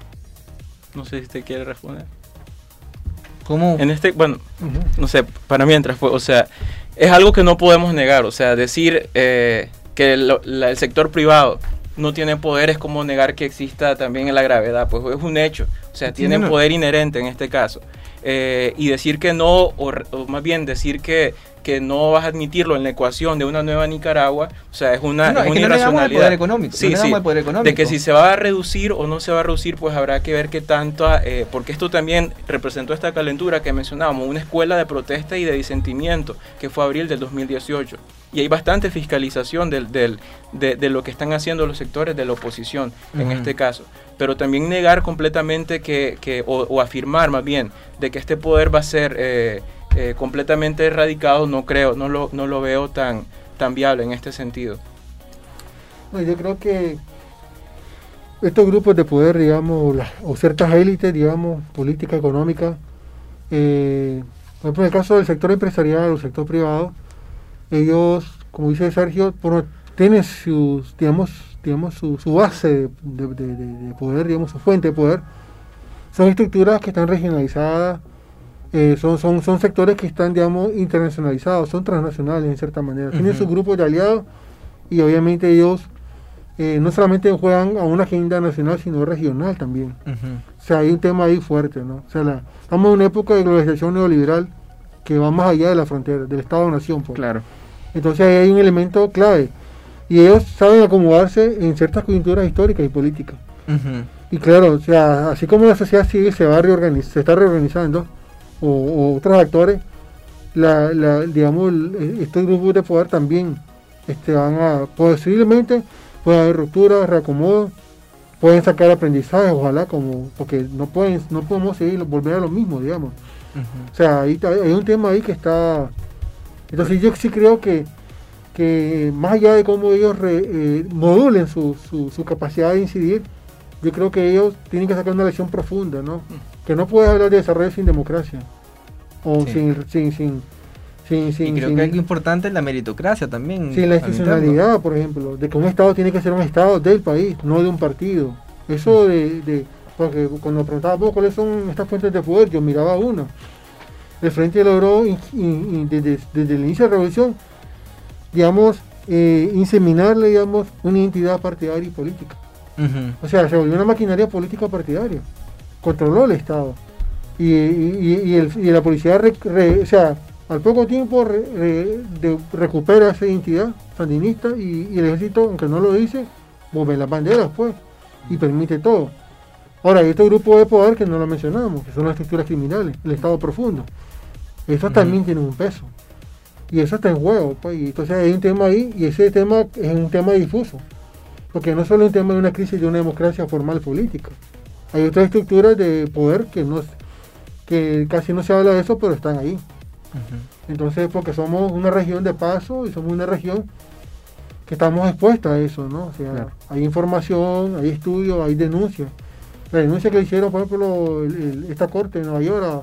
No sé si usted quiere responder. ¿Cómo? En este, bueno, uh-huh. no sé, para mientras fue, o sea, es algo que no podemos negar, o sea, decir eh, que lo, la, el sector privado no tiene poder es como negar que exista también la gravedad, pues es un hecho, o sea, sí, tienen no. poder inherente en este caso. Eh, y decir que no, o, o más bien decir que, que no vas a admitirlo en la ecuación de una nueva Nicaragua, o sea, es una, no, es es una que no irracionalidad. Le poder económico, sí, no sí, el poder económico. De que si se va a reducir o no se va a reducir, pues habrá que ver qué tanto, eh, porque esto también representó esta calentura que mencionábamos, una escuela de protesta y de disentimiento, que fue abril del dos mil dieciocho. Y hay bastante fiscalización del, del, de, de lo que están haciendo los sectores de la oposición, uh-huh. en este caso. Pero también negar completamente que, que o, o afirmar más bien, de que este poder va a ser eh, eh, completamente erradicado, no creo, no lo, no lo veo tan, tan viable en este sentido. No, yo creo que estos grupos de poder, digamos, la, o ciertas élites, digamos, política, económica, eh, por ejemplo, en el caso del sector empresarial o sector privado, ellos, como dice Sergio, por, tienen sus, digamos, digamos su, su base de, de, de, de poder, digamos, su fuente de poder. Son estructuras que están regionalizadas, eh, son, son, son sectores que están, digamos, internacionalizados, son transnacionales en cierta manera. Uh-huh. Tienen sus grupos de aliados y obviamente ellos eh, no solamente juegan a una agenda nacional, sino regional también. Uh-huh. O sea, hay un tema ahí fuerte, ¿no? O sea, la, estamos en una época de globalización neoliberal que va más allá de la frontera, del Estado-Nación. Pues. Claro. Entonces ahí hay un elemento clave. Y ellos saben acomodarse en ciertas coyunturas históricas y políticas. Uh-huh. Y claro, o sea, así como la sociedad civil se va reorganiz- se está reorganizando, o, o otros actores, la, la, digamos, el, estos grupos de poder también este, van a, posiblemente puede haber rupturas, reacomodos, pueden sacar aprendizajes, ojalá, como porque no pueden, no podemos seguir, volver a lo mismo, digamos. Uh-huh. O sea, ahí hay un tema ahí que está. Entonces yo sí creo que, que más allá de cómo ellos re, eh, modulen su, su, su capacidad de incidir, yo creo que ellos tienen que sacar una lección profunda, ¿no? Que no puedes hablar de desarrollo sin democracia. O sí. sin, sin, sin, sin, sin. Y creo sin, que algo importante es la meritocracia también. Sin la institucionalidad, por ejemplo, de que un Estado tiene que ser un Estado del país, no de un partido. Eso de, de porque cuando preguntaba cuáles son estas fuentes de poder, yo miraba una. El Frente logró, in, in, in, desde, desde el inicio de la revolución, digamos, eh, inseminarle, digamos, una identidad partidaria y política. Uh-huh. O sea, se volvió una maquinaria política partidaria. Controló el Estado. Y, y, y, el, y la policía, re, re, o sea, al poco tiempo re, re, de, recupera esa identidad sandinista y, y el ejército, aunque no lo dice, mueve las banderas, pues, y permite todo. Ahora, hay estos grupos de poder que no lo mencionamos, que son las estructuras criminales, el Estado profundo. Eso uh-huh. también tiene un peso. Y eso está en juego, pues, y entonces hay un tema ahí, y ese tema es un tema difuso. Porque no solo es un tema de una crisis de una democracia formal política. Hay otras estructuras de poder que no que casi no se habla de eso, pero están ahí. Uh-huh. Entonces, porque somos una región de paso y somos una región que estamos expuestas a eso, ¿no? O sea, claro. Hay información, hay estudios, hay denuncias. La denuncia que le hicieron, por ejemplo, el, el, esta corte de Nueva York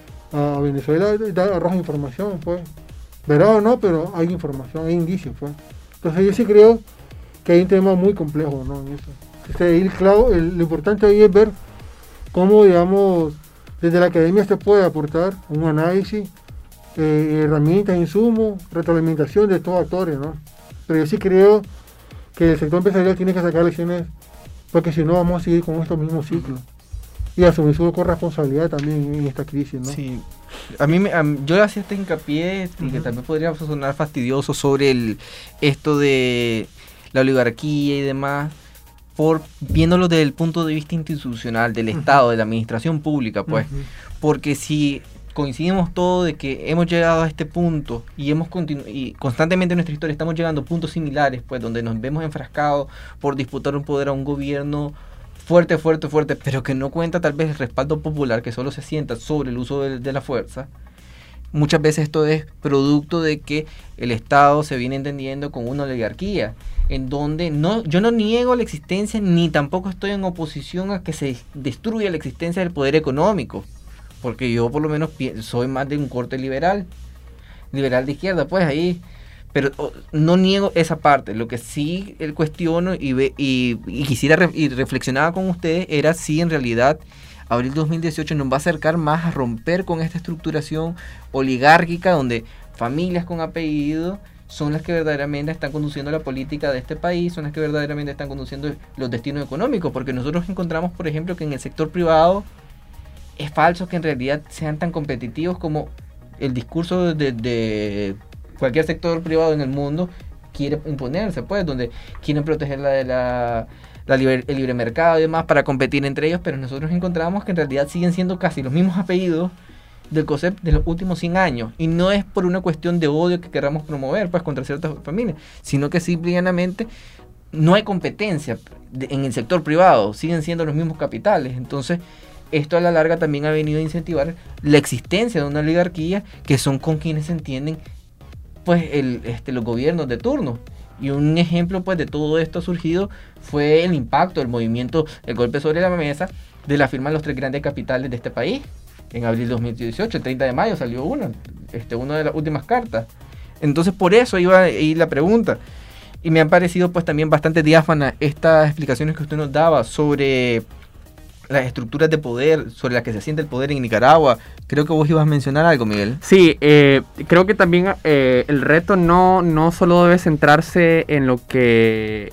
a, a Venezuela da, arroja información, pues. Verá o no, pero hay información, hay indicios, pues. Entonces yo sí creo que hay un tema muy complejo, ¿no? En eso. Este, el clavo, el, lo importante ahí es ver cómo, digamos, desde la academia se puede aportar un análisis, eh, herramientas, insumos, retroalimentación de estos actores, ¿no? Pero yo sí creo que el sector empresarial tiene que sacar lecciones, porque si no vamos a seguir con estos mismos ciclos y asumir su corresponsabilidad también en esta crisis, ¿no? Sí. A mí, me, a, yo hacía este hincapié, y uh-huh. que también podría sonar fastidioso, sobre el esto de la oligarquía y demás, por viéndolo desde el punto de vista institucional, del uh-huh. Estado, de la administración pública, pues, uh-huh. porque si coincidimos todos de que hemos llegado a este punto y hemos continu- y constantemente en nuestra historia estamos llegando a puntos similares, pues, donde nos vemos enfrascados por disputar un poder a un gobierno fuerte, fuerte, fuerte, pero que no cuenta tal vez el respaldo popular, que solo se sienta sobre el uso de, de la fuerza. Muchas veces esto es producto de que el Estado se viene entendiendo con una oligarquía, en donde no, yo no niego la existencia, ni tampoco estoy en oposición a que se destruya la existencia del poder económico, porque yo por lo menos soy más de un corte liberal, liberal de izquierda, pues ahí, pero oh, no niego esa parte. Lo que sí el cuestiono y, ve, y, y quisiera re, y reflexionaba con ustedes era si en realidad abril dos mil dieciocho nos va a acercar más a romper con esta estructuración oligárquica donde familias con apellido son las que verdaderamente están conduciendo la política de este país, son las que verdaderamente están conduciendo los destinos económicos, porque nosotros encontramos, por ejemplo, que en el sector privado es falso que en realidad sean tan competitivos como el discurso de, de cualquier sector privado en el mundo quiere imponerse, pues, donde quieren proteger la de la La libre, el libre mercado y demás para competir entre ellos, pero nosotros encontramos que en realidad siguen siendo casi los mismos apellidos del COSEP de los últimos cien años, y no es por una cuestión de odio que queramos promover, pues, contra ciertas familias, sino que simplemente no hay competencia de, en el sector privado, siguen siendo los mismos capitales. Entonces esto a la larga también ha venido a incentivar la existencia de una oligarquía que son con quienes se entienden, pues, el, este, los gobiernos de turno. Y un ejemplo pues de todo esto surgido fue el impacto del movimiento El Golpe sobre la Mesa de la firma de los tres grandes capitales de este país. En abril de dos mil dieciocho, el treinta de mayo salió uno, este, una de las últimas cartas. Entonces por eso iba a ir la pregunta. Y me han parecido pues también bastante diáfanas estas explicaciones que usted nos daba sobre las estructuras de poder, sobre las que se siente el poder en Nicaragua. Creo que vos ibas a mencionar algo, Miguel. Sí, eh, creo que también eh, el reto no, no solo debe centrarse en lo que,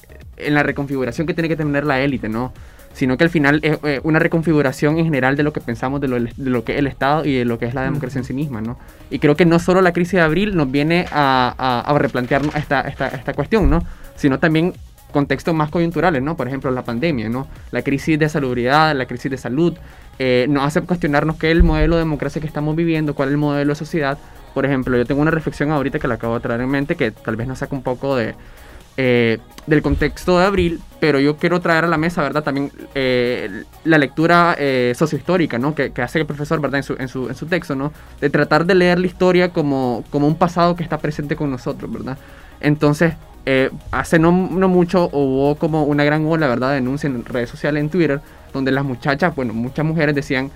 en la reconfiguración que tiene que tener la élite, ¿no? Sino que al final es eh, una reconfiguración en general de lo que pensamos de lo, de lo que es el Estado y de lo que es la democracia en sí misma, ¿no? Y creo que no solo la crisis de abril nos viene a, a, a replantear esta, esta, esta cuestión, ¿no? Sino también contextos más coyunturales, ¿no? Por ejemplo, la pandemia, ¿no? La crisis de salubridad, la crisis de salud, eh, nos hace cuestionarnos qué es el modelo de democracia que estamos viviendo, cuál es el modelo de sociedad. Por ejemplo, yo tengo una reflexión ahorita que la acabo de traer en mente, que tal vez nos saca un poco de... Eh, del contexto de abril, pero yo quiero traer a la mesa, ¿verdad? También eh, la lectura eh, sociohistórica, ¿no? Que, que hace el profesor, ¿verdad? En su, en, su, en su texto, ¿no? De tratar de leer la historia como, como un pasado que está presente con nosotros, ¿verdad? Entonces, eh, hace no, no mucho hubo como una gran ola, ¿verdad? De denuncia en redes sociales, en Twitter, donde las muchachas, bueno, muchas mujeres decían,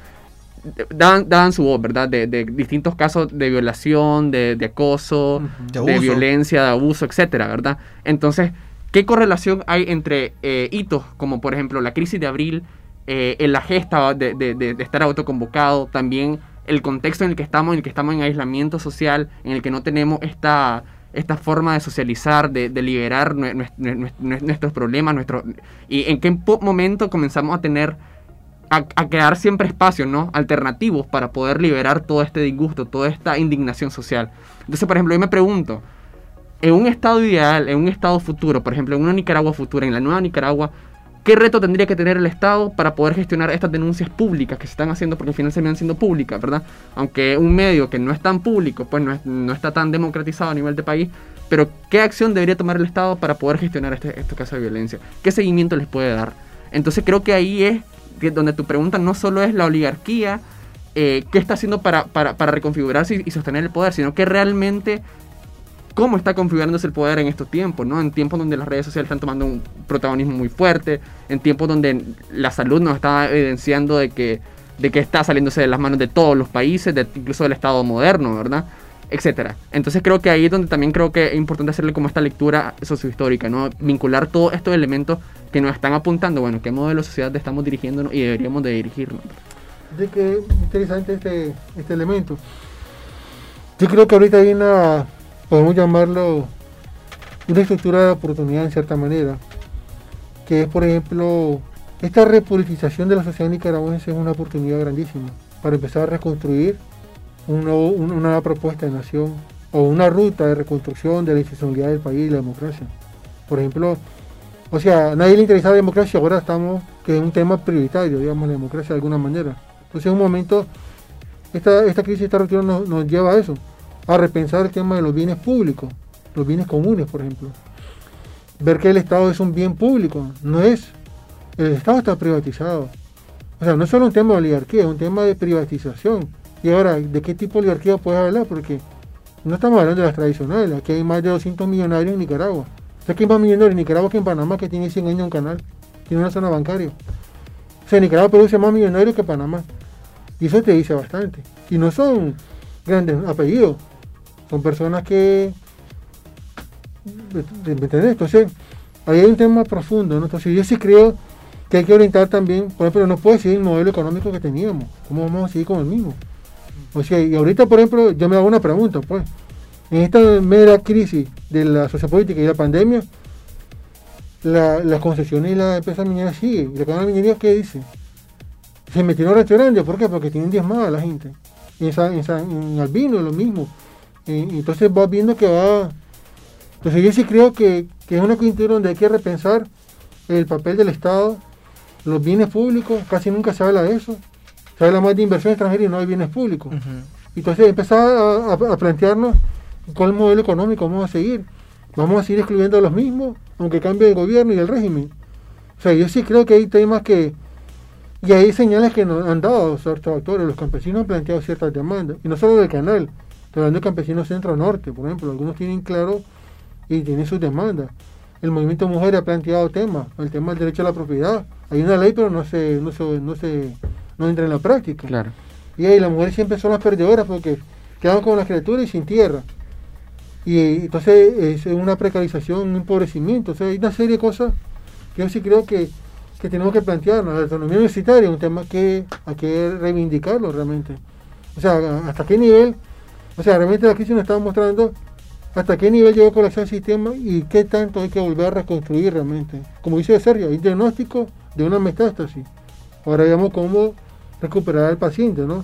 daban, daban su voz, ¿verdad? De, de distintos casos de violación, de, de acoso, de, de violencia, de abuso, etcétera, ¿verdad? Entonces, ¿qué correlación hay entre eh, hitos como, por ejemplo, la crisis de abril, eh, en la gesta de, de, de, de estar autoconvocado, también el contexto en el que estamos, en el que estamos en aislamiento social, en el que no tenemos esta, esta forma de socializar, de, de liberar nue, nue, nue, nue, nuestros problemas, nuestro, y en qué momento comenzamos a tener, a, a crear siempre espacios, ¿no? Alternativos para poder liberar todo este disgusto, toda esta indignación social? Entonces, por ejemplo, yo me pregunto, en un estado ideal, en un estado futuro, por ejemplo, en una Nicaragua futura, en la nueva Nicaragua, ¿qué reto tendría que tener el Estado para poder gestionar estas denuncias públicas que se están haciendo, porque al final se van siendo públicas, ¿verdad? Aunque un medio que no es tan público, pues no, es, no está tan democratizado a nivel de país, pero ¿qué acción debería tomar el Estado para poder gestionar este, estos casos de violencia? ¿Qué seguimiento les puede dar? Entonces creo que ahí es donde tu pregunta no solo es la oligarquía, eh, qué está haciendo para, para, para reconfigurarse y, y sostener el poder, sino que realmente cómo está configurándose el poder en estos tiempos, ¿no? En tiempos donde las redes sociales están tomando un protagonismo muy fuerte, en tiempos donde la salud nos está evidenciando de que, de que está saliéndose de las manos de todos los países, de, incluso del Estado moderno, ¿verdad? Etcétera. Entonces creo que ahí es donde también creo que es importante hacerle como esta lectura sociohistórica, ¿no? Vincular todos estos elementos que nos están apuntando, bueno, qué modelo de sociedad estamos dirigiéndonos y deberíamos de dirigirnos. De que interesante este, este elemento. Yo creo que ahorita hay una, podemos llamarlo una estructura de oportunidad en cierta manera, que es, por ejemplo, esta repolitización de la sociedad nicaragüense es una oportunidad grandísima para empezar a reconstruir un nuevo, una nueva propuesta de nación o una ruta de reconstrucción de la institucionalidad del país y la democracia. Por ejemplo, o sea, a nadie le interesa la democracia, ahora estamos, que es un tema prioritario, digamos, la democracia de alguna manera. Entonces, en un momento, esta, esta crisis, esta ruptura nos, nos lleva a eso, a repensar el tema de los bienes públicos, los bienes comunes, por ejemplo. Ver que el Estado es un bien público, no es, el Estado está privatizado. O sea, no es solo un tema de oligarquía, es un tema de privatización. Y ahora, ¿de qué tipo de oligarquía puedes hablar? Porque no estamos hablando de las tradicionales, aquí hay más de doscientos millonarios en Nicaragua. O sea, ¿quién va millonario en Nicaragua que en Panamá, que tiene cien años un canal, tiene una zona bancaria? O sea, Nicaragua produce más millonarios que Panamá. Y eso te dice bastante. Y no son grandes apellidos, son personas que... ¿Me entiendes? Entonces, ahí hay un tema profundo, ¿no? Entonces, yo sí creo que hay que orientar también, por ejemplo, no puede seguir el modelo económico que teníamos. ¿Cómo vamos a seguir con el mismo? O sea, y ahorita, por ejemplo, yo me hago una pregunta, pues. En esta mera crisis de la sociopolítica y la pandemia, la, las concesiones y la empresa minera siguen. ¿Y la cadena de minería qué dice? Se metieron a restaurantes, ¿por qué? Porque tienen diezmada a la gente. Y en, San, en, San, en Albino es lo mismo. Y, y entonces vas viendo que va... Entonces yo sí creo que, que es una coyuntura donde hay que repensar el papel del Estado, los bienes públicos, casi nunca se habla de eso. Se habla más de inversión extranjera y no hay bienes públicos. Uh-huh. Entonces empezar a, a, a plantearnos cuál modelo económico vamos a seguir. Vamos a seguir excluyendo a los mismos, aunque cambie el gobierno y el régimen. O sea, yo sí creo que hay temas que... Y hay señales que nos han dado ciertos actores. Los campesinos han planteado ciertas demandas. Y no solo del canal, estoy hablando de campesinos centro-norte, por ejemplo. Algunos tienen claro y tiene sus demandas. El movimiento de mujeres ha planteado temas, el tema del derecho a la propiedad. Hay una ley, pero no se, no se, no se, no entra en la práctica. Claro. Y ahí las mujeres siempre son las perdedoras porque quedan con las criaturas y sin tierra. Y entonces es una precarización, un empobrecimiento. O sea, hay una serie de cosas que yo sí creo que, que tenemos que plantearnos. La autonomía universitaria es un tema que hay que reivindicarlo realmente. O sea, hasta qué nivel, o sea, realmente la crisis nos está mostrando hasta qué nivel llegó a colapsar el sistema y qué tanto hay que volver a reconstruir realmente. Como dice Sergio, hay diagnóstico de una metástasis. Ahora veamos cómo recuperar al paciente, ¿no?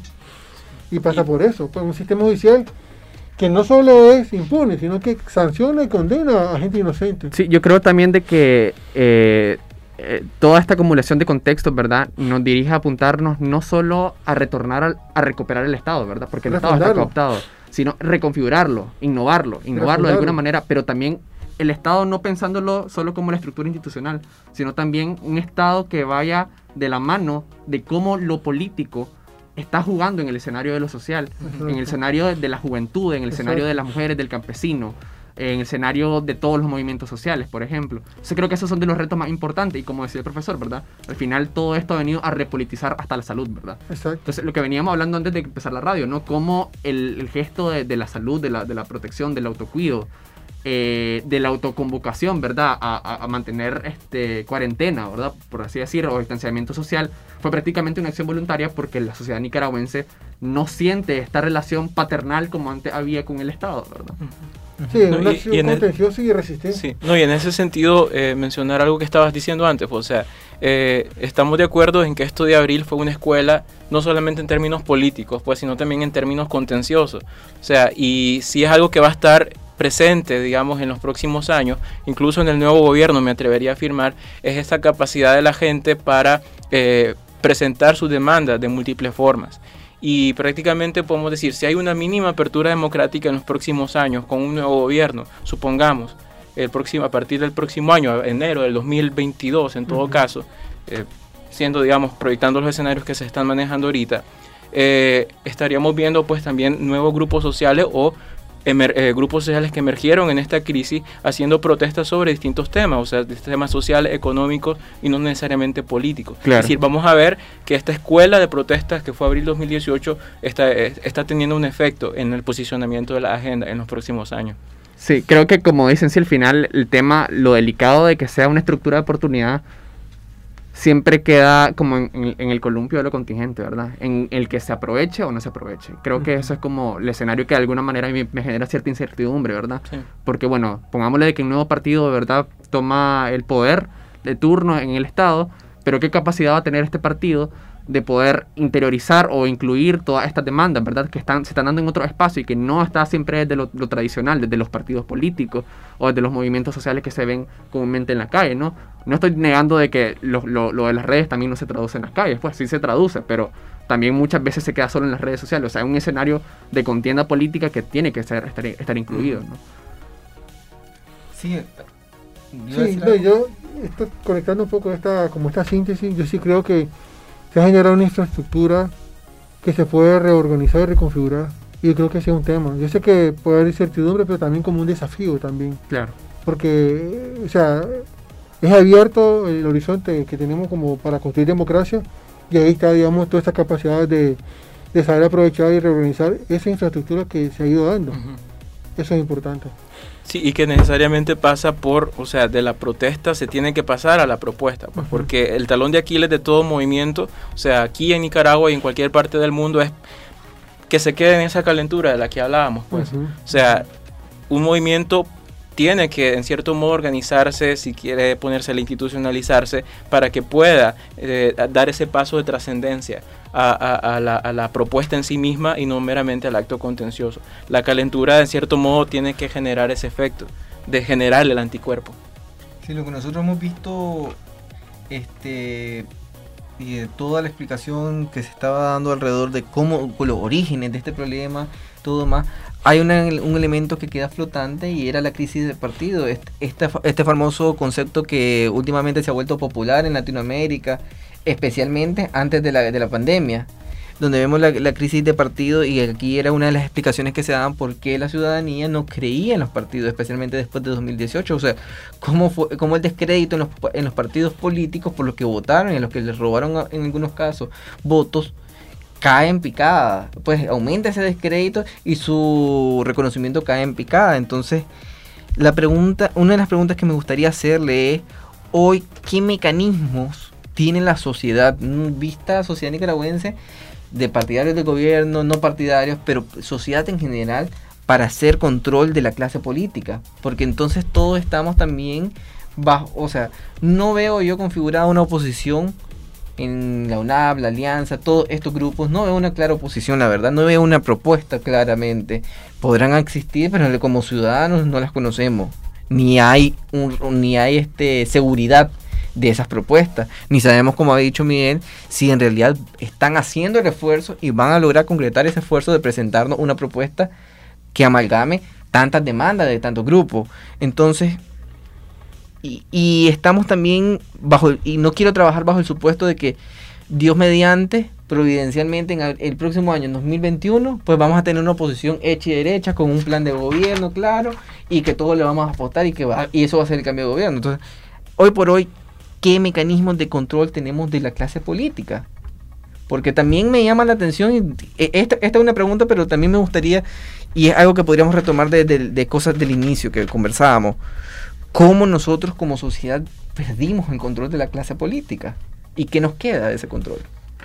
Y pasa por eso, pues un sistema judicial que no solo es impune, sino que sanciona y condena a gente inocente. Sí, yo creo también de que eh, eh, toda esta acumulación de contextos, ¿verdad?, nos dirige a apuntarnos no solo a retornar al, a recuperar el Estado, ¿verdad?, porque el Estado está cooptado, sino reconfigurarlo, innovarlo, innovarlo de alguna manera, pero también el Estado no pensándolo solo como la estructura institucional, sino también un Estado que vaya de la mano de cómo lo político está jugando en el escenario de lo social, uh-huh. en el escenario de la juventud, en el Exacto. escenario de las mujeres, del campesino, en el escenario de todos los movimientos sociales, por ejemplo. Yo creo que esos son de los retos más importantes y como decía el profesor, ¿verdad? Al final todo esto ha venido a repolitizar hasta la salud, ¿verdad? Exacto. Entonces lo que veníamos hablando antes de empezar la radio, ¿no? Cómo el, el gesto de, de la salud, de la, de la protección, del autocuido, Eh, de la autoconvocación, ¿verdad?, a, a, a mantener este, cuarentena, ¿verdad?, por así decirlo, o distanciamiento social, fue prácticamente una acción voluntaria porque la sociedad nicaragüense no siente esta relación paternal como antes había con el Estado, ¿verdad? Sí, no, una acción contenciosa y resistente. Sí, no, y en ese sentido, eh, mencionar algo que estabas diciendo antes, pues, o sea, eh, estamos de acuerdo en que esto de abril fue una escuela, no solamente en términos políticos, pues, sino también en términos contenciosos, o sea, y si es algo que va a estar presente, digamos, en los próximos años, incluso en el nuevo gobierno, me atrevería a afirmar, es esta capacidad de la gente para eh, presentar sus demandas de múltiples formas. Y prácticamente podemos decir, si hay una mínima apertura democrática en los próximos años con un nuevo gobierno, supongamos, el próximo, a partir del próximo año, enero del dos mil veintidós, en todo uh-huh. caso, eh, siendo, digamos, proyectando los escenarios que se están manejando ahorita, eh, estaríamos viendo pues también nuevos grupos sociales o Emer, eh, grupos sociales que emergieron en esta crisis haciendo protestas sobre distintos temas, o sea, temas sociales, económicos y no necesariamente políticos. Claro. Es decir, vamos a ver que esta escuela de protestas que fue abril dos mil dieciocho está, eh, está teniendo un efecto en el posicionamiento de la agenda en los próximos años. Sí, creo que como dicen, si al final el tema, lo delicado de que sea una estructura de oportunidad, siempre queda como en, en, en el columpio de lo contingente, ¿verdad? En el que se aproveche o no se aproveche. Creo uh-huh. que eso es como el escenario que de alguna manera me, me genera cierta incertidumbre, ¿verdad? Sí. Porque, bueno, pongámosle de que un nuevo partido, ¿verdad?, toma el poder de turno en el Estado, pero ¿qué capacidad va a tener este partido de poder interiorizar o incluir todas estas demandas, ¿verdad?, que están, se están dando en otro espacio y que no está siempre desde lo, lo tradicional, desde los partidos políticos o desde los movimientos sociales que se ven comúnmente en la calle, ¿no? No estoy negando de que lo, lo, lo de las redes también no se traduce en las calles, pues sí se traduce, pero también muchas veces se queda solo en las redes sociales. O sea, es un escenario de contienda política que tiene que ser, estar, estar incluido, ¿no? Sí, sí no, yo estoy conectando un poco esta, como esta síntesis. Yo sí creo que se ha generado una infraestructura que se puede reorganizar y reconfigurar, y creo que ese es un tema. Yo sé que puede haber incertidumbre, pero también como un desafío también. Claro. Porque, o sea, es abierto el horizonte que tenemos como para construir democracia, y ahí está, digamos, toda esta capacidad de, de saber aprovechar y reorganizar esa infraestructura que se ha ido dando. Uh-huh. Eso es importante. Sí, y que necesariamente pasa por, o sea, de la protesta se tiene que pasar a la propuesta, pues, uh-huh. porque el talón de Aquiles de todo movimiento, o sea, aquí en Nicaragua y en cualquier parte del mundo, es que se quede en esa calentura de la que hablábamos, pues. Uh-huh. O sea, un movimiento tiene que, en cierto modo, organizarse, si quiere ponerse a institucionalizarse, para que pueda eh, dar ese paso de trascendencia a, a, a, la, a la propuesta en sí misma y no meramente al acto contencioso. La calentura, en cierto modo, tiene que generar ese efecto de generar el anticuerpo. Sí, lo que nosotros hemos visto, este, y de toda la explicación que se estaba dando alrededor de cómo, los orígenes de este problema, todo más, hay una, un elemento que queda flotante y era la crisis del partido, este, este, este famoso concepto que últimamente se ha vuelto popular en Latinoamérica, especialmente antes de la, de la pandemia. donde vemos la, la crisis de partido, y aquí era una de las explicaciones que se daban por qué la ciudadanía no creía en los partidos, especialmente después de dos mil dieciocho. O sea, cómo fue, cómo el descrédito en los, en los partidos políticos por los que votaron, en los que les robaron en algunos casos votos, cae en picada. Pues aumenta ese descrédito y su reconocimiento cae en picada. Entonces, la pregunta, una de las preguntas que me gustaría hacerle es, hoy, ¿qué mecanismos tiene la sociedad, vista la sociedad nicaragüense, de partidarios del gobierno, no partidarios, pero sociedad en general, para hacer control de la clase política? Porque entonces todos estamos también bajo, o sea, no veo yo configurada una oposición en la U N A B, la Alianza, todos estos grupos, no veo una clara oposición, la verdad, no veo una propuesta claramente. Podrán existir, pero como ciudadanos no las conocemos, ni hay un, ni hay este seguridad de esas propuestas, ni sabemos, como ha dicho Miguel, si en realidad están haciendo el esfuerzo y van a lograr concretar ese esfuerzo de presentarnos una propuesta que amalgame tantas demandas de tantos grupos. Entonces, y, y estamos también bajo, y no quiero trabajar bajo el supuesto de que Dios mediante, providencialmente, en el próximo año, en dos mil veintiuno, pues vamos a tener una oposición hecha y derecha, con un plan de gobierno claro, y que todos le vamos a apostar, y que va, y eso va a ser el cambio de gobierno. Entonces, hoy por hoy, ¿qué mecanismos de control tenemos de la clase política? Porque también me llama la atención, y esta, esta es una pregunta, pero también me gustaría, y es algo que podríamos retomar de, de, de cosas del inicio que conversábamos, cómo nosotros como sociedad perdimos el control de la clase política, y qué nos queda de ese control.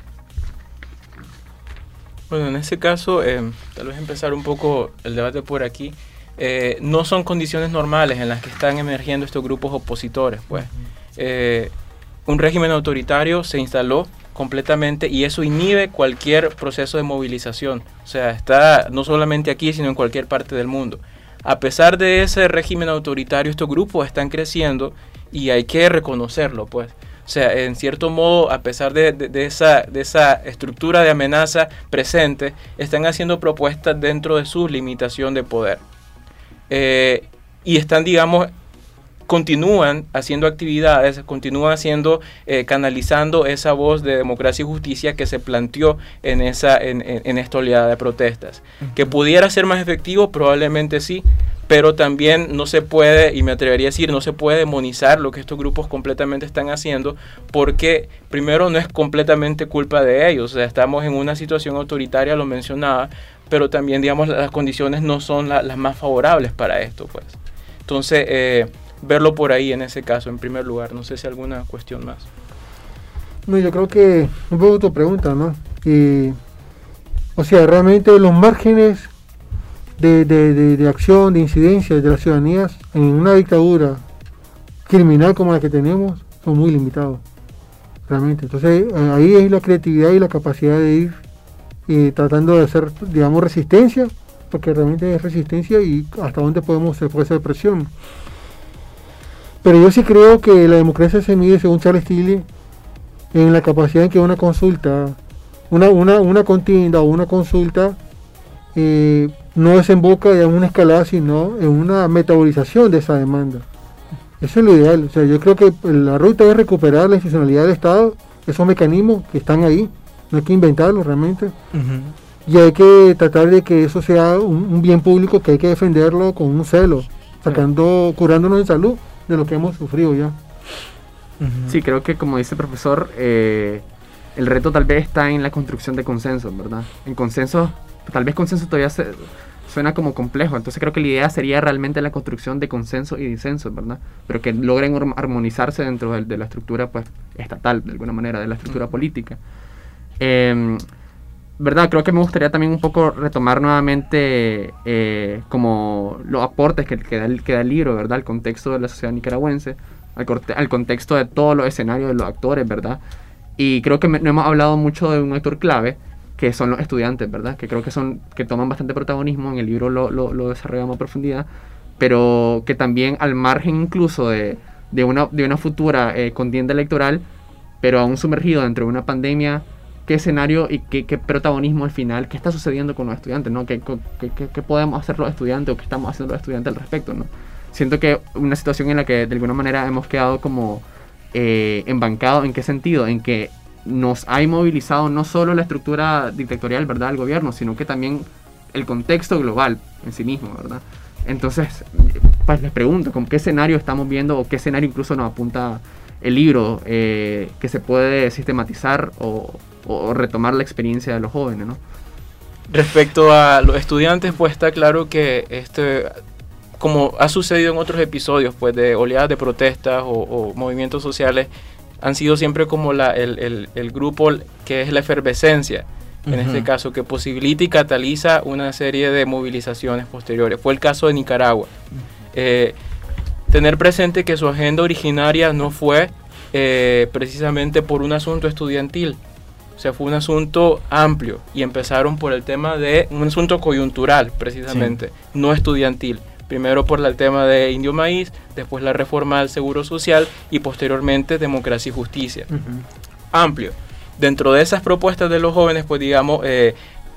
Bueno, en ese caso, eh, tal vez empezar un poco el debate por aquí. Eh, no son condiciones normales en las que están emergiendo estos grupos opositores, pues. Eh, un régimen autoritario se instaló completamente y eso inhibe cualquier proceso de movilización. O sea, está no solamente aquí, sino en cualquier parte del mundo. A pesar de ese régimen autoritario, estos grupos están creciendo y hay que reconocerlo, pues. O sea, en cierto modo, a pesar de, de, de, esa, de esa estructura de amenaza presente, están haciendo propuestas dentro de su limitación de poder. Eh, y están, digamos, continúan haciendo actividades, continúan haciendo, eh, canalizando esa voz de democracia y justicia que se planteó en, esa, en, en, en esta oleada de protestas. Uh-huh. Que pudiera ser más efectivo, probablemente sí, pero también no se puede, y me atrevería a decir, no se puede demonizar lo que estos grupos completamente están haciendo, porque primero no es completamente culpa de ellos. O sea, estamos en una situación autoritaria, lo mencionaba, pero también, digamos, las condiciones no son la, las más favorables para esto, pues. Entonces, eh, verlo por ahí en ese caso, en primer lugar. No sé si alguna cuestión más. No, yo creo que un poco tu pregunta, ¿no? Y, o sea, realmente los márgenes de, de, de, de acción, de incidencia de las ciudadanías en una dictadura criminal como la que tenemos son muy limitados, realmente. Entonces, ahí es la creatividad y la capacidad de ir eh, tratando de hacer, digamos, resistencia, porque realmente es resistencia y hasta dónde podemos hacer fuerza de presión. Pero yo sí creo que la democracia se mide, según Charles Tilly, en la capacidad en que una consulta, una, una, una contienda o una consulta eh, no desemboca en una escalada, sino en una metabolización de esa demanda. Eso es lo ideal. O sea, yo creo que la ruta es recuperar la institucionalidad del Estado, esos mecanismos que están ahí, no hay que inventarlos realmente. Uh-huh. Y hay que tratar de que eso sea un, un bien público que hay que defenderlo con un celo, sacando, curándonos en salud de lo que hemos sufrido ya. Uh-huh. Sí, creo que como dice el profesor, eh, el reto tal vez está en la construcción de consensos, ¿verdad? En consensos, tal vez consenso todavía se, suena como complejo, entonces creo que la idea sería realmente la construcción de consensos y disensos, ¿verdad? Pero que logren armonizarse dentro de, de la estructura, pues, estatal, de alguna manera, de la estructura uh-huh. política. Eh, ¿verdad? Creo que me gustaría también un poco retomar nuevamente eh, como los aportes que, que, da el, que da el libro, ¿verdad? Al contexto de la sociedad nicaragüense, al, corte, al contexto de todos los escenarios de los actores, ¿verdad? Y creo que me, no hemos hablado mucho de un actor clave, que son los estudiantes, ¿verdad? Que creo que son que toman bastante protagonismo, en el libro lo, lo, lo desarrollamos a profundidad, pero que también al margen incluso de, de, una, de una futura eh, contienda electoral, pero aún sumergido dentro de una pandemia, qué escenario y qué, qué protagonismo al final, qué está sucediendo con los estudiantes, ¿no? ¿Qué, qué, qué, qué podemos hacer los estudiantes o qué estamos haciendo los estudiantes al respecto, ¿no? Siento que una situación en la que de alguna manera hemos quedado como eh, embancados, ¿en qué sentido? En que nos ha inmovilizado no solo la estructura dictatorial, ¿verdad?, del gobierno, sino que también el contexto global en sí mismo, ¿verdad? Entonces, pues les pregunto, ¿con qué escenario estamos viendo o qué escenario incluso nos apunta el libro eh, que se puede sistematizar o, o retomar la experiencia de los jóvenes, ¿no? Respecto a los estudiantes, pues está claro que este, como ha sucedido en otros episodios, pues de oleadas de protestas o, o movimientos sociales, han sido siempre como la, el, el, el grupo que es la efervescencia, en uh-huh. este caso, que posibilita y cataliza una serie de movilizaciones posteriores. Fue el caso de Nicaragua. Eh, tener presente que su agenda originaria no fue eh, precisamente por un asunto estudiantil, o sea, fue un asunto amplio y empezaron por el tema de un asunto coyuntural, precisamente, sí. no estudiantil. Primero por el tema de Indio Maíz, después la reforma del Seguro Social y posteriormente democracia y justicia. Uh-huh. Amplio. Dentro de esas propuestas de los jóvenes, pues digamos, eh,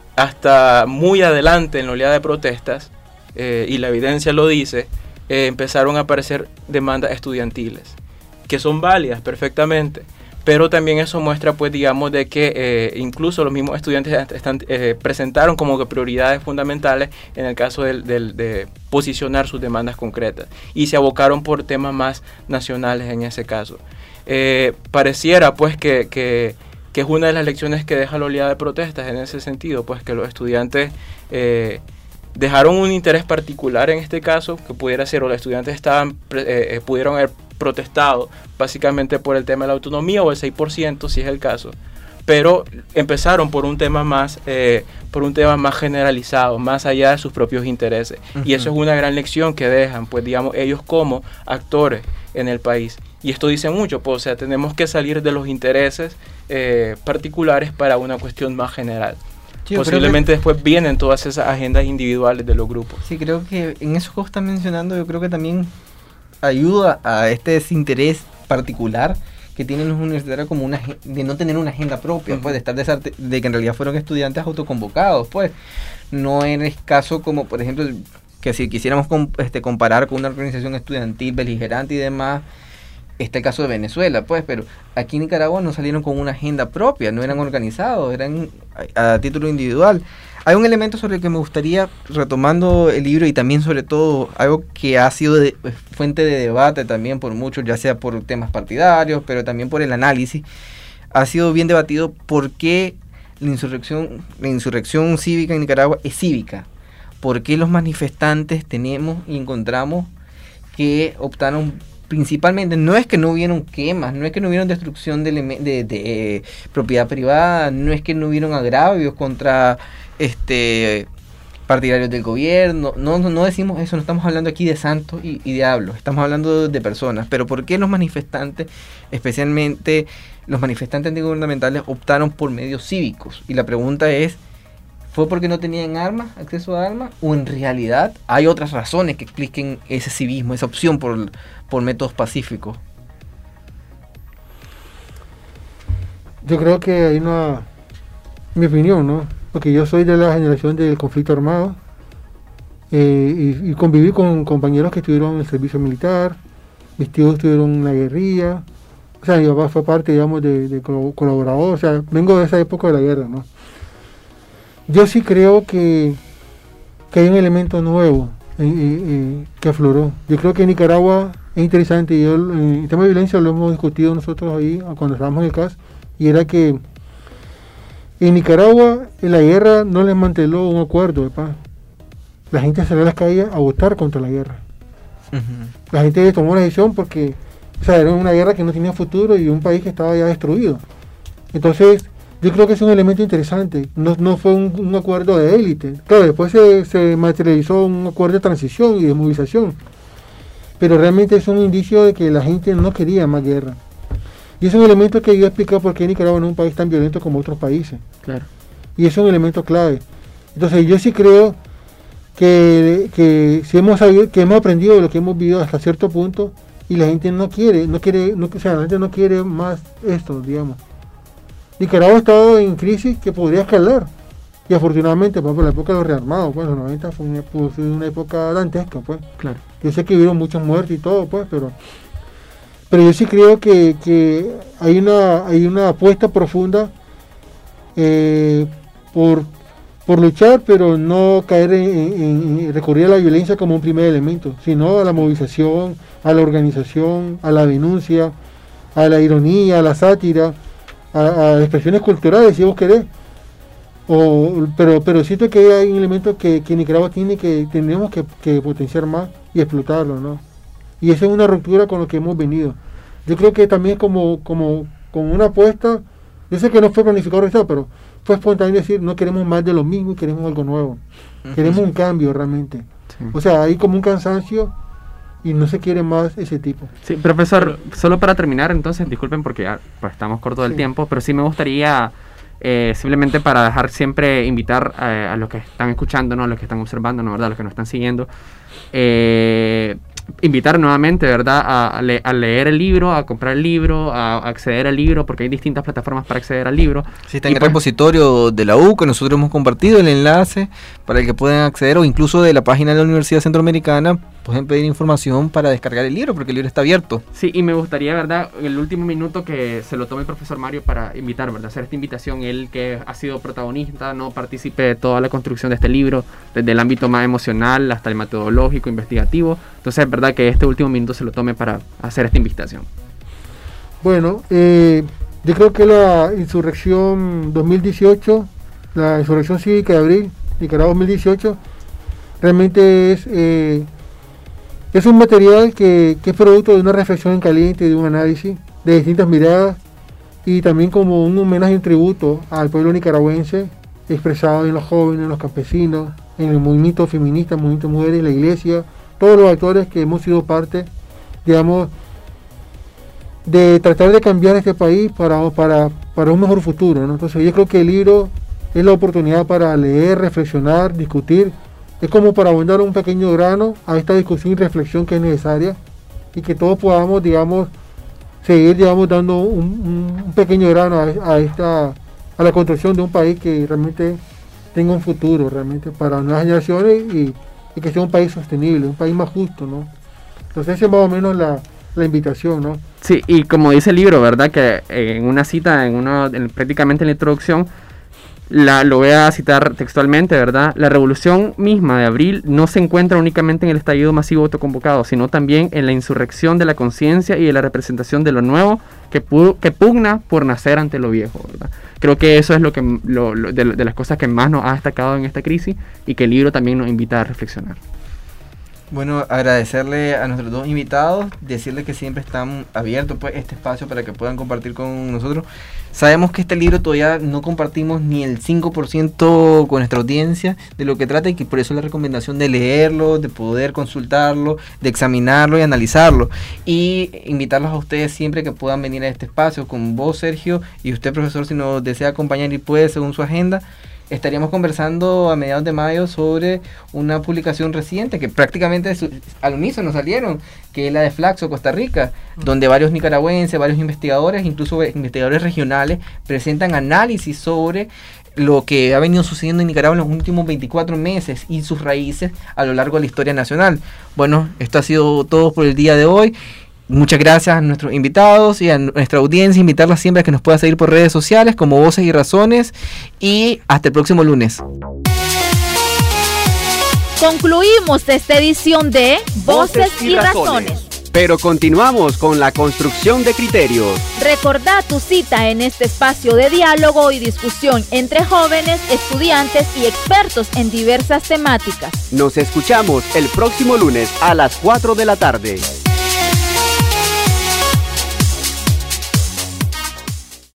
hasta muy adelante en la oleada de protestas, eh, y la evidencia lo dice, eh, empezaron a aparecer demandas estudiantiles, que son válidas perfectamente. Pero también eso muestra, pues, digamos, de que eh, incluso los mismos estudiantes están, eh, presentaron como que prioridades fundamentales en el caso de, de, de posicionar sus demandas concretas y se abocaron por temas más nacionales en ese caso. Eh, pareciera, pues, que, que, que es una de las lecciones que deja la oleada de protestas en ese sentido, pues, que los estudiantes eh, dejaron un interés particular en este caso, que pudiera ser, o los estudiantes estaban eh, pudieron haber protestado básicamente por el tema de la autonomía o el seis por ciento si es el caso, pero empezaron por un tema más eh, por un tema más generalizado, más allá de sus propios intereses. Uh-huh. Y eso es una gran lección que dejan, pues digamos, ellos como actores en el país. Y esto dice mucho, pues, o sea, tenemos que salir de los intereses eh, particulares para una cuestión más general. Sí, posiblemente que después vienen todas esas agendas individuales de los grupos. Sí, creo que en eso que vos estás mencionando, yo creo que también ayuda a este desinterés particular que tienen los universitarios como una de no tener una agenda propia, uh-huh. pues de estar desarte, de que en realidad fueron estudiantes autoconvocados, pues no es caso como, por ejemplo, que si quisiéramos com, este, comparar con una organización estudiantil beligerante y demás, está el caso de Venezuela, pues, pero aquí en Nicaragua no salieron con una agenda propia, no eran organizados, eran a, a título individual. Hay un elemento sobre el que me gustaría, retomando el libro y también sobre todo algo que ha sido de, fuente de debate también por muchos, ya sea por temas partidarios, pero también por el análisis, ha sido bien debatido por qué la insurrección, la insurrección cívica en Nicaragua es cívica, por qué los manifestantes tenemos y encontramos que optaron principalmente, no es que no hubieron quemas, no es que no hubieron destrucción de, de, de, de eh, propiedad privada, no es que no hubieron agravios contra este partidarios del gobierno, no, no, no decimos eso, no estamos hablando aquí de santos y, y diablos, estamos hablando de, de personas, pero ¿por qué los manifestantes, especialmente los manifestantes antigubernamentales, optaron por medios cívicos? Y la pregunta es, ¿fue porque no tenían armas, acceso a armas? ¿O en realidad hay otras razones que expliquen ese civismo, esa opción por, por métodos pacíficos? Yo creo que hay una, mi opinión, ¿no? Porque yo soy de la generación del conflicto armado eh, y, y conviví con compañeros que estuvieron en el servicio militar, mis tíos estuvieron en la guerrilla, o sea, mi papá fue parte, digamos, de, de colaborador, o sea, vengo de esa época de la guerra, ¿no? Yo sí creo que, que hay un elemento nuevo eh, eh, que afloró. Yo creo que en Nicaragua es interesante, y yo, en el tema de violencia lo hemos discutido nosotros ahí cuando estábamos en el C A S, y era que en Nicaragua en la guerra no les manteló un acuerdo de paz. La gente salió a las calles a votar contra la guerra. Uh-huh. La gente tomó la decisión porque, o sea, era una guerra que no tenía futuro y un país que estaba ya destruido. Entonces, yo creo que es un elemento interesante. No, no fue un, un acuerdo de élite. Claro, después se, se materializó un acuerdo de transición y de movilización. Pero realmente es un indicio de que la gente no quería más guerra. Y es un elemento que yo he explicado por qué Nicaragua no es un país tan violento como otros países. Claro. Y es un elemento clave. Entonces yo sí creo que, que, si hemos sabido, que hemos aprendido de lo que hemos vivido hasta cierto punto y la gente no quiere, no quiere, no, o sea, la gente no quiere más esto, digamos. Nicaragua ha estado en crisis que podría escalar. Y afortunadamente, pues, por la época de los rearmados, pues los noventa fue una, fue una época dantesca, pues. Claro. Yo sé que hubieron muchas muertes y todo, pues, pero... pero yo sí creo que, que hay una hay una apuesta profunda eh, por, por luchar, pero no caer en, en, en recurrir a la violencia como un primer elemento, sino a la movilización, a la organización, a la denuncia, a la ironía, a la sátira, a, a expresiones culturales, si vos querés. O, pero pero siento que hay un elemento que, que Nicaragua tiene que tenemos que, que potenciar más y explotarlo, ¿no? Y esa es una ruptura con lo que hemos venido. Yo creo que también como como como una apuesta, yo sé que no fue planificado, pero fue espontáneo decir, no queremos más de lo mismo y queremos algo nuevo. Uh-huh. Queremos un cambio realmente. Sí. O sea, hay como un cansancio y no se quiere más ese tipo. Sí, profesor, pero, solo para terminar, entonces, disculpen porque ya pues, estamos cortos del sí. tiempo, pero sí me gustaría... Eh, simplemente para dejar siempre invitar eh, a los que están escuchando, ¿no? A los que están observando, ¿no? ¿Verdad? A los que nos están siguiendo, eh, invitar nuevamente, ¿verdad? A, a, le, a leer el libro, a comprar el libro, a, a acceder al libro, porque hay distintas plataformas para acceder al libro. Sí, está en el pues, repositorio de la U, que nosotros hemos compartido el enlace para el que puedan acceder, o incluso de la página de la Universidad Centroamericana, pueden pedir información para descargar el libro, porque el libro está abierto. Sí, y me gustaría, ¿verdad?, en el último minuto que se lo tome el profesor Mario para invitar, ¿verdad?, hacer esta invitación, él que ha sido protagonista, no partícipe de toda la construcción de este libro, desde el ámbito más emocional hasta el metodológico, investigativo. Entonces, es verdad que este último minuto se lo tome para hacer esta invitación. Bueno, eh, yo creo que la insurrección dos mil dieciocho, la insurrección cívica de abril, Nicaragua dos mil dieciocho, realmente es... Eh, Es un material que, que es producto de una reflexión en caliente, de un análisis, de distintas miradas, y también como un homenaje y un tributo al pueblo nicaragüense, expresado en los jóvenes, en los campesinos, en el movimiento feminista, el movimiento de mujeres, la iglesia, todos los actores que hemos sido parte, digamos, de tratar de cambiar este país para, para, para un mejor futuro, ¿no? Entonces yo creo que el libro es la oportunidad para leer, reflexionar, discutir. Es como para abundar un pequeño grano a esta discusión y reflexión que es necesaria, y que todos podamos, digamos, seguir, digamos, dando un, un pequeño grano a, a esta a la construcción de un país que realmente tenga un futuro, realmente para nuevas generaciones, y, y que sea un país sostenible, un país más justo, ¿no? Entonces esa es más o menos la, la invitación, ¿no? Sí, y como dice el libro, ¿verdad?, que en una cita, en uno, en, prácticamente en la introducción, La, lo voy a citar textualmente, ¿verdad? La revolución misma de abril no se encuentra únicamente en el estallido masivo autoconvocado, sino también en la insurrección de la conciencia y de la representación de lo nuevo que, pu- que pugna por nacer ante lo viejo, ¿verdad? Creo que eso es lo que lo, lo, de, de las cosas que más nos ha destacado en esta crisis, y que el libro también nos invita a reflexionar. Bueno, agradecerle a nuestros dos invitados, decirles que siempre están abiertos pues este espacio para que puedan compartir con nosotros. Sabemos que este libro todavía no compartimos ni el cinco por ciento con nuestra audiencia de lo que trata, y que por eso la recomendación de leerlo, de poder consultarlo, de examinarlo y analizarlo. Y invitarlos a ustedes siempre que puedan venir a este espacio, con vos, Sergio, y usted, profesor, si nos desea acompañar y puede según su agenda. Estaríamos conversando a mediados de mayo sobre una publicación reciente que prácticamente su, al unísono salieron, que es la de Flaxo, Costa Rica, donde varios nicaragüenses, varios investigadores, incluso investigadores regionales, presentan análisis sobre lo que ha venido sucediendo en Nicaragua en los últimos veinticuatro meses y sus raíces a lo largo de la historia nacional. Bueno, esto ha sido todo por el día de hoy. Muchas gracias a nuestros invitados y a nuestra audiencia, invitarla siempre a que nos pueda seguir por redes sociales como Voces y Razones, y hasta el próximo lunes. Concluimos esta edición de Voces y, y Razones. Razones. Pero continuamos con la construcción de criterios. Recordá tu cita en este espacio de diálogo y discusión entre jóvenes, estudiantes y expertos en diversas temáticas. Nos escuchamos el próximo lunes a las cuatro de la tarde.